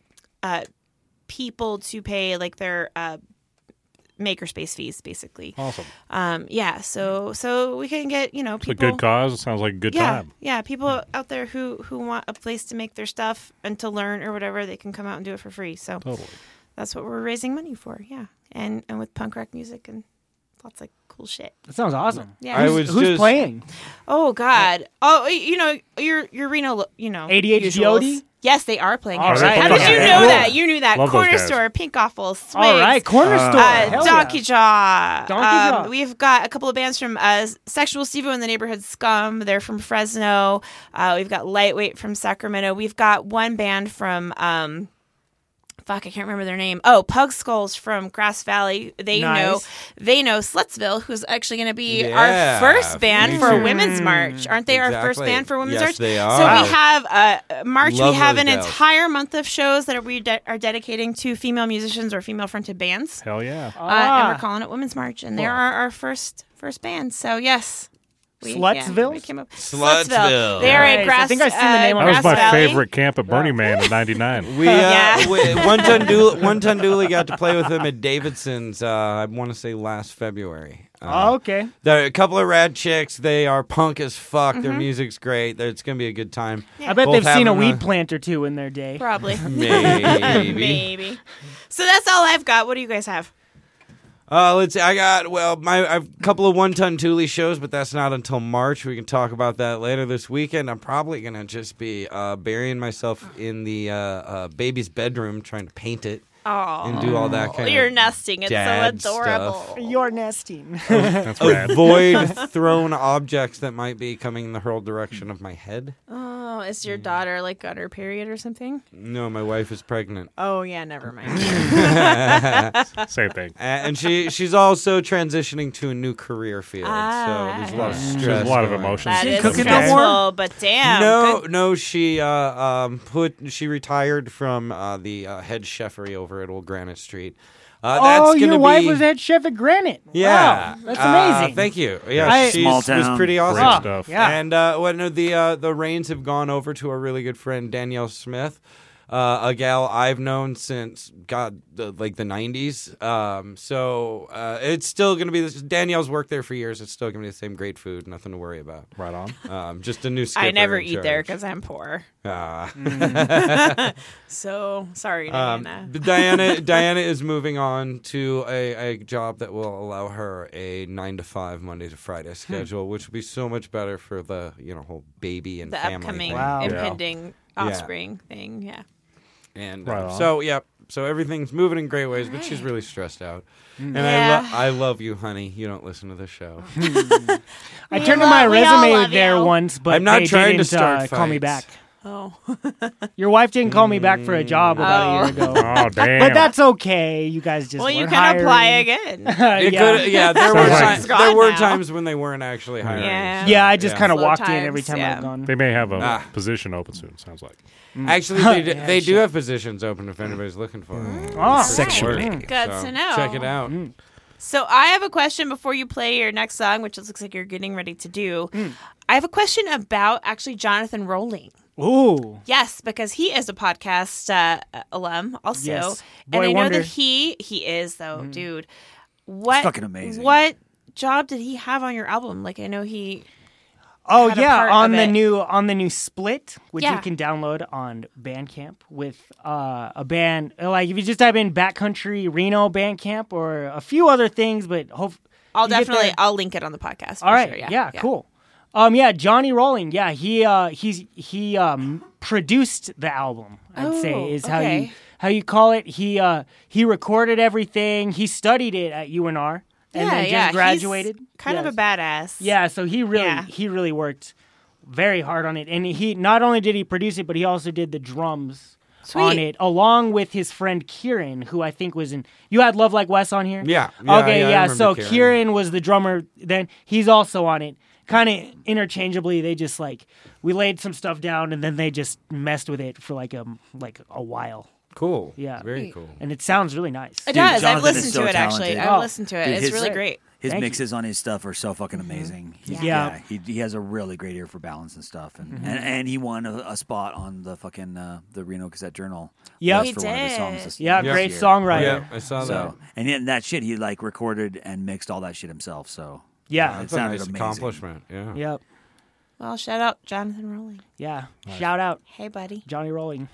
people to pay like their makerspace fees, basically. Awesome. Yeah, so we can get It's a people. good cause. It sounds like a good yeah, time. yeah, people out there who want a place to make their stuff and to learn or whatever, they can come out and do it for free. So Totally. that's what we're raising money for. Yeah, and with punk rock music and lots of cool shit. That sounds awesome. Yeah. I was Who's just playing? Oh God. Oh, your Reno. ADHD usuals. OD? Yes, they are playing. All Actually. right. How did you Okay. know Cool. that? You knew that. Love those Corner guys. Store, Pink Awful, Swigs. All right, Corner Store. Hell Donkey yeah. Jaw. Donkey Jaw. We've got a couple of bands from Sexual Stevo and the Neighborhood Scum. They're from Fresno. We've got Lightweight from Sacramento. We've got one band from I can't remember their name. Oh, Pug Skulls from Grass Valley. They know Slutsville, who's actually going to be Yeah, our first band me for too. Women's March. Aren't they our first Exactly. band for Women's Yes, March? they So are. we have March. Love we have those an gals. entire month of shows that we are dedicating to female musicians or female-fronted bands. Hell yeah. And we're calling it Women's March, and they're our first band. So yes. Slutsville? We came up. Slutsville. They're a Nice. grass. I think I've seen the name on That was Grass my Valley. favorite camp at Burning Man in '99. We Yeah. One ton dooley got to play with them at Davidson's. I want to say last February. Oh, okay. They're a couple of rad chicks. They are punk as fuck. Their Mm-hmm. music's great. It's gonna be a good time. I bet Both they've seen a having weed plant or two in their day. Probably. Maybe. Maybe. So that's all I've got. What do you guys have? Let's see. I got I've a couple of 1 Ton Dooley shows, but that's not until March. We can talk about that later this weekend. I'm probably gonna just be burying myself in the baby's bedroom, trying to paint it Oh, and do all that kind you're of nesting. It's so dad adorable. stuff. You're nesting. That's rad. Avoid thrown objects that might be coming in the hurled direction of my head. Oh, is your daughter like on her period or something? No, my wife is pregnant. Oh yeah, never mind. Same thing. And she's also transitioning to a new career field. So there's a lot of stress. There's a lot of going on. emotions. That is cooking no stressful, more? but damn. No, she she retired from the head chefery over at Old Granite Street. That's Oh, gonna your wife be- was head chef at Granite. Yeah, Wow, that's amazing. Thank you. Yeah, I- she Small was town. pretty awesome. Great stuff. Yeah. And the reins have gone over to our really good friend Danielle Smith, a gal I've known since the 90s. So it's still going to be this. Danielle's worked there for years. It's still going to be the same great food. Nothing to worry about. Right on. Just a new skipper I never in eat there charge. because I'm poor. Ah. So sorry, Diana. But Diana is moving on to a job that will allow her a 9 to 5 Monday to Friday schedule, which will be so much better for the whole baby and The family upcoming thing. Wow. impending offspring thing. Yeah. And Right on. so everything's moving in great ways, but she's really stressed out. And Yeah. I love you, honey. You don't listen to the show. I We turned in my we all resume love there you. once, but I'm not they trying to didn't start call me fights. back. Oh. Your wife didn't call me back for a job about a year ago. Oh damn. But that's okay. You guys just Well, you weren't can apply hiring. again. It yeah. could, yeah, there Sounds were like- times, It's gone there were now. times when they weren't actually hiring. Yeah. Yeah, I just Yeah. kind of Slow walked in every times, time yeah. I've gone. They may have a Ah. position open soon. Sounds like. Actually, they do have positions open if anybody's looking for them. Oh, Sexually. Good to know. Check it out. So I have a question before you play your next song, which it looks like you're getting ready to do. I have a question about actually Jonathan Rowling. Ooh. Yes, because he is a podcast alum also. Yes. And Boy I know wonder. that he is though, dude. What fucking amazing. What job did he have on your album? Like I know he Oh had a yeah, part on of the it. new Split, which Yeah. you can download on Bandcamp with a band. Like if you just type in Backcountry Reno Bandcamp or a few other things, but I'll definitely I'll link it on the podcast. All right, sure. yeah, cool. Yeah, Johnny Rowling. Yeah, he produced the album. I'd say is okay. how you call it. He recorded everything. He studied it at UNR and then just graduated. He's kind of a badass. Yeah, so he really worked very hard on it, and he not only did he produce it, but he also did the drums on it, along with his friend Kieran, who I think was in. You had Love Like Wes on here. Yeah. Okay. I Yeah. remember So Kieran. Kieran was the drummer. Then he's also on it. Kind of interchangeably. They just we laid some stuff down, and then they just messed with it for like a while. Cool. Yeah. Very cool. And it sounds really nice. It does. I've Jonathan listened is to so it actually. talented. I've listened to it. Dude, It's really great. His Thank mixes on his stuff are so fucking amazing. Yeah. He has a really great ear for balance and stuff, and he won a spot on the fucking the Reno Gazette Journal. Yep. list for one of his songs. Great year. songwriter. Yeah, I saw that. And in that shit, he recorded and mixed all that shit himself. So Yeah. it That's a sounded nice amazing. accomplishment. Yeah. Yep. Well, shout out Jonathan Rowling. Yeah. Shout out Hey, buddy. Johnny Rowling.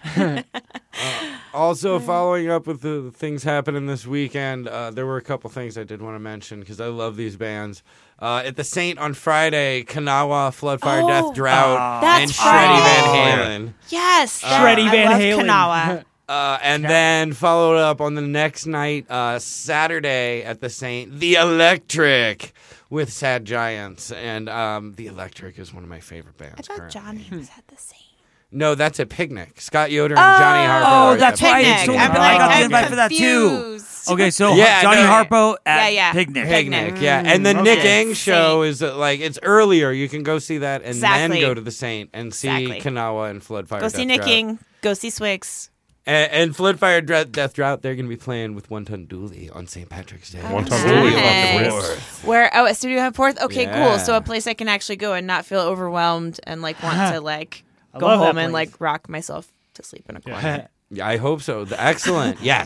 Also, following up with the things happening this weekend, there were a couple things I did want to mention because I love these bands. At the Saint on Friday, Kanawa, Floodfire, Death Drought, and that's Shreddy Friday. Van Halen. Yes, Shreddy Van I Halen. love Kanawa. And then followed up on the next night, Saturday at the Saint, The Electric with Sad Giants. And The Electric is one of my favorite bands. I thought currently. Johnny was at the same. No, that's a Picnic. Scott Yoder and Johnny Harpo. are at that's the right. Picnic. So I'm I like, got the I'm invite for that too. confused. Okay, so Yeah, Johnny no, Harpo at Yeah. Picnic. Picnic, yeah. And the Nick Okay. Eng show is it's earlier. You can go see that and Exactly. then go to the Saint and see Exactly. Kanawa and Floodfire. Go see Death Nick Drought. King. Go see Swigs. And Floodfire Death Drought, they're going to be playing with One Ton Dooley on St. Patrick's Day. One Ton Studio Dooley Nice. fucking rips. Where at Studio Hub 4th? Okay, Yeah. cool. So a place I can actually go and not feel overwhelmed and want to I go love that home and place. rock myself to sleep in a corner. Yeah, I hope so. Excellent. Yes.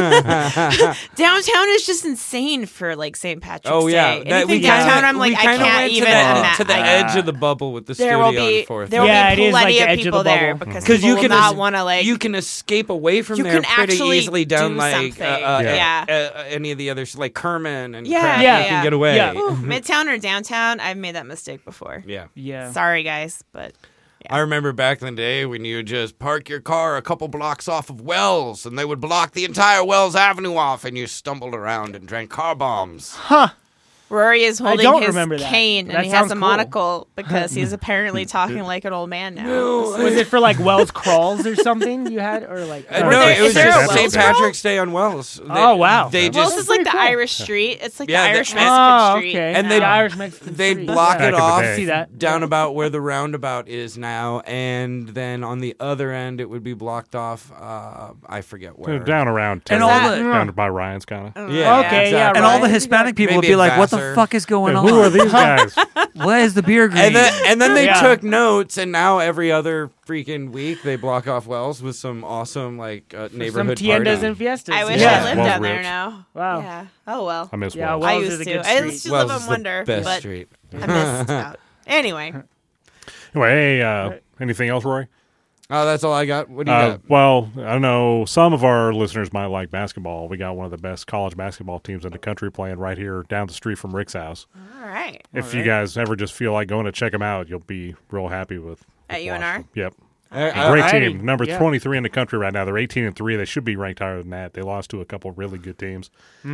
Downtown is just insane for St. Patrick's Oh yeah, Day. Anything downtown, I'm like, I can't even to the edge of the bubble with the There studio will on be 4th. there will Yeah, be it is like plenty the of edge of people the there bubble. because 'Cause people you will can not es- want to you can escape away from You there can pretty actually easily down do like something. Yeah. any of the others like Kerman and Yeah, crap. yeah, You can get away. yeah. Ooh, Midtown or downtown. I've made that mistake before. Yeah. Yeah. Sorry, guys, but I remember back in the day when you would just park your car a couple blocks off of Wells and they would block the entire Wells Avenue off and you stumbled around and drank car bombs. Rory is holding don't his remember that. cane That and he has sounds a cool. monocle because he's apparently talking like an old man now. Was it for Wells crawls or something you had, or No, there- it is was there a just Wells St. Roll? Patrick's Day on Wells. Oh, wow. They Well, just this is like the pretty cool. Irish street. It's like Yeah, the Irish the- Mexican Oh, street. okay. And now. they- The Irish Mexican they'd street. block Back it in the off day. See that? down about where the roundabout is now, and then on the other end it would be blocked off. I forget where. Down around 10. And all the down by Ryan's kind of. Yeah, Okay, yeah, exactly. and all the Right. Hispanic people would Maybe be like, "What the Vassar. fuck is going on? Who are these guys? What is the beer green?" And then they Yeah. took notes, and now every other freaking week they block off Wells with some awesome Some neighborhood tiendas party. and fiestas. I wish yeah. I lived Wells down there rips. now. Wow. Yeah. Oh well. I miss Yeah, Wells. well- I Wells is used a to. good I street. used to Wells live is on the Wonder, best but street. I missed out. Anyway, Anyway, hey, anything else, Roy? Oh, that's all I got. What do you got? Well, I know some of our listeners might like basketball. We got one of the best college basketball teams in the country playing right here down the street from Rick's house. all right. If you guys ever just feel like going to check them out, you'll be real happy with At UNR? Washington. Yep. I- Great Alrighty. team. Number Yeah. 23 in the country right now. They're 18-3. They should be ranked higher than that. They lost to a couple really good teams.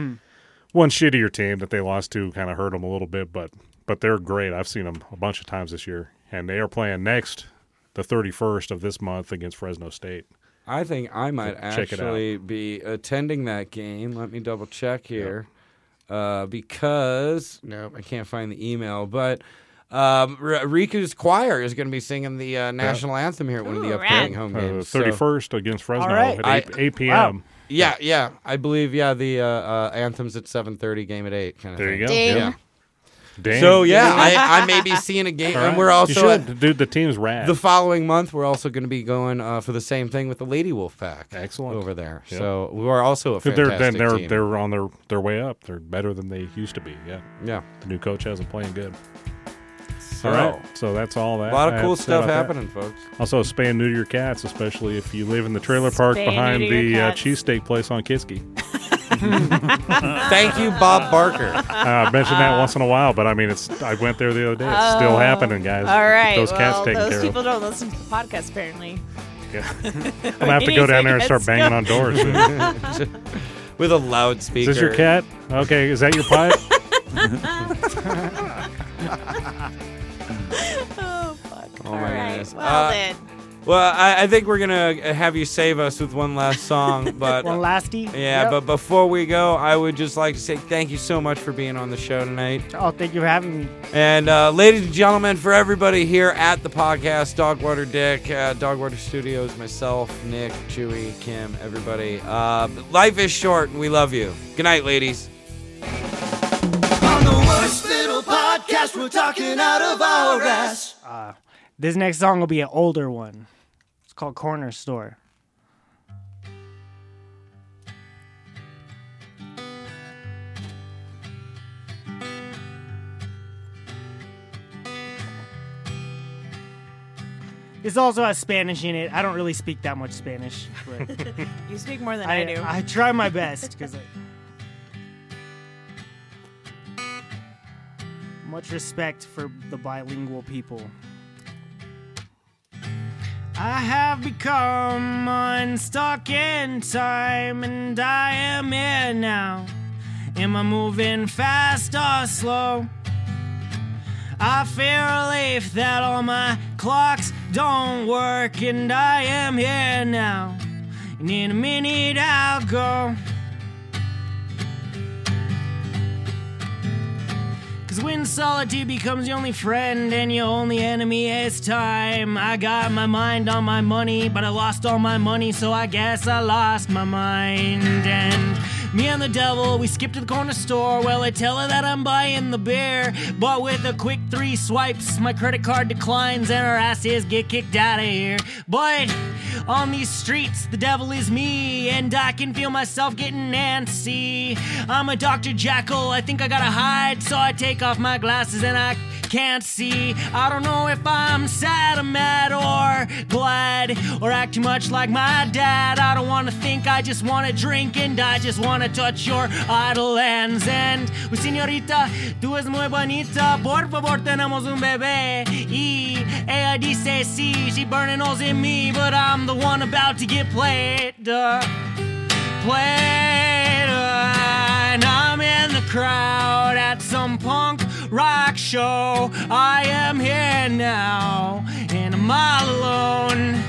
One shittier team that they lost to kind of hurt them a little bit, but they're great. I've seen them a bunch of times this year. And they are playing next, the 31st of this month, against Fresno State. I think I might Check it out. actually be attending that game. Let me double check here. Because, no, I can't find the email. But Riku's choir is going to be singing the national anthem here at one of the Ooh, upcoming rad. home games. 31st against Fresno All right. at 8 p.m. Wow. Yeah. I believe, the anthem's at 7:30, game at 8 kind of There thing. you go. Ding. Yeah. Damn. So yeah, I may be seeing a game, All right. and we're also You should. Dude, the team's rad. the following month. We're also going to be going for the same thing with the Lady Wolf Pack. Excellent. over there. Yep. So we are also a They're fantastic team. they're on their way up. They're better than they used to be. Yeah. Yeah. The new coach has them playing good. So, All right. So that's all that. a lot I of cool have to say stuff about that. happening, folks. Also, spay and neuter your cats, especially if you live in the trailer park Spay and behind neuter your the cats. cheesesteak place on Kiski. Thank you, Bob Barker. I mention that once in a while, but I mean, I went there the other day. It's still happening, guys. All right. Those cats well, taken those care people of. don't listen to the podcast, apparently. Yeah. I'm gonna have to go down there and start banging on doors soon. With a loudspeaker. Is this your cat? Okay, is that your pipe? Oh, fuck. Oh All my right. goodness. Well, then. Well, I think we're gonna have you save us with one last song, but One lasty. yeah. Yep. But before we go, I would just like to say thank you so much for being on the show tonight. Oh, thank you for having me. And ladies and gentlemen, for everybody here at the podcast, Dogwater Dick, Dogwater Studios, myself, Nick, Chewy, Kim, everybody. Life is short, and we love you. Good night, ladies. On the worst little podcast, we're talking out of our ass. This next song will be an older one. It's called Corner Store. This also has Spanish in it. I don't really speak that much Spanish, but You speak more than I do. I try my best because much respect for the bilingual people. I have become unstuck in time, and I am here now. Am I moving fast or slow? I feel relief that all my clocks don't work, and I am here now. And in a minute I'll go. 'Cause when solitude becomes your only friend and your only enemy is time, I got my mind on my money, but I lost all my money, so I guess I lost my mind. And me and the devil, we skip to the corner store. Well, I tell her that I'm buying the beer, but with a quick 3 swipes, my credit card declines and her asses get kicked out of here. But on these streets, the devil is me, and I can feel myself getting antsy. I'm a Dr. Jekyll, I think I gotta hide, so I take off my glasses and I can't see. I don't know if I'm sad or mad or glad or act too much like my dad. I don't wanna think, I just wanna drink, and I just wanna touch your idle hands. And pues, señorita, tú es muy bonita, por favor tenemos un bebé. Y ella dice sí, she burning holes in me, but I'm the one about to get played. And I'm in the crowd at some punk rock show. I am here now, and I'm all alone.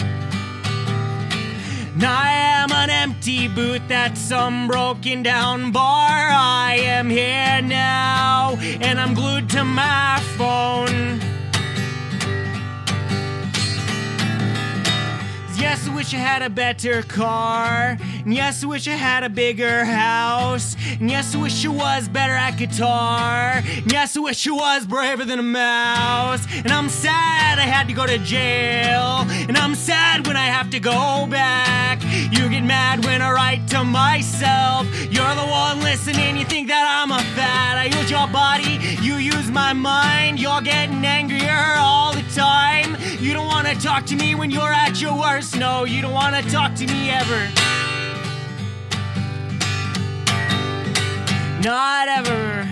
And I am an empty booth at some broken down bar. I am here now, and I'm glued to my phone. Yes, I wish I had a better car. And yes, I wish I had a bigger house. And yes, I wish I was better at guitar. And yes, I wish I was braver than a mouse. And I'm sad I had to go to jail. And I'm sad when I have to go back. You get mad when I write to myself. You're the one listening, you think that I'm a fad. I use your body, you use my mind. You're getting angrier all the time. You don't want to talk to me when you're at your worst. No, you don't want to talk to me ever. Not ever.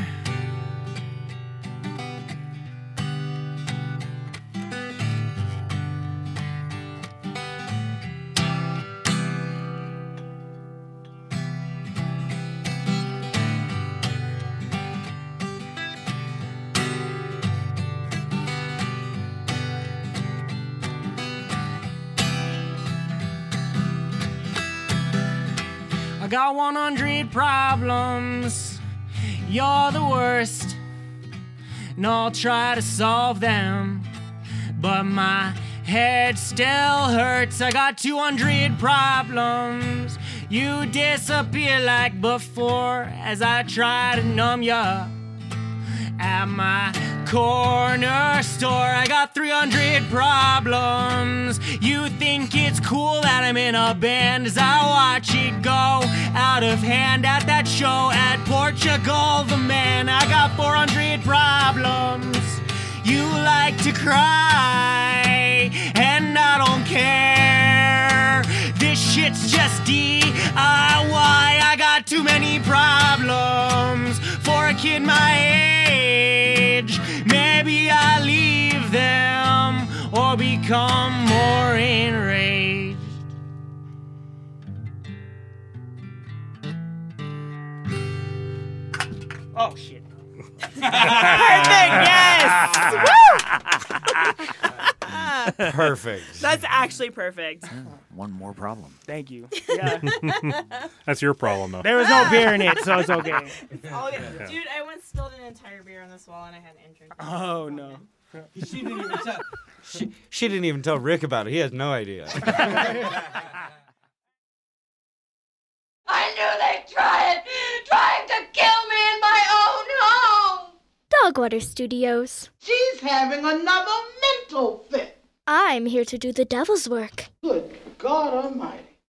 I got 100 problems. You're the worst. And I'll try to solve them, but my head still hurts. I got 200 problems. You disappear like before as I try to numb you. At my corner store, I got 300 problems. You think it's cool that I'm in a band as I watch it go out of hand at that show at Portugal the Man. I got 400 problems. You like to cry, and I don't care. This shit's just DIY. I got too many problems for a kid my age. Maybe I leave them or become more enraged. Oh shit. Perfect, yes! Woo! Perfect. That's actually perfect. One more problem. Thank you. Yeah. That's your problem, though. There was no beer in it, so it's okay. Oh, yeah. Dude, I once spilled an entire beer on this wall and I had an intern. Oh no. She didn't even tell. She didn't even tell Rick about it. He has no idea. I knew they'd trying to kill me in my own home. Dogwater Studios. She's having another mental fit. I'm here to do the devil's work. Good God Almighty.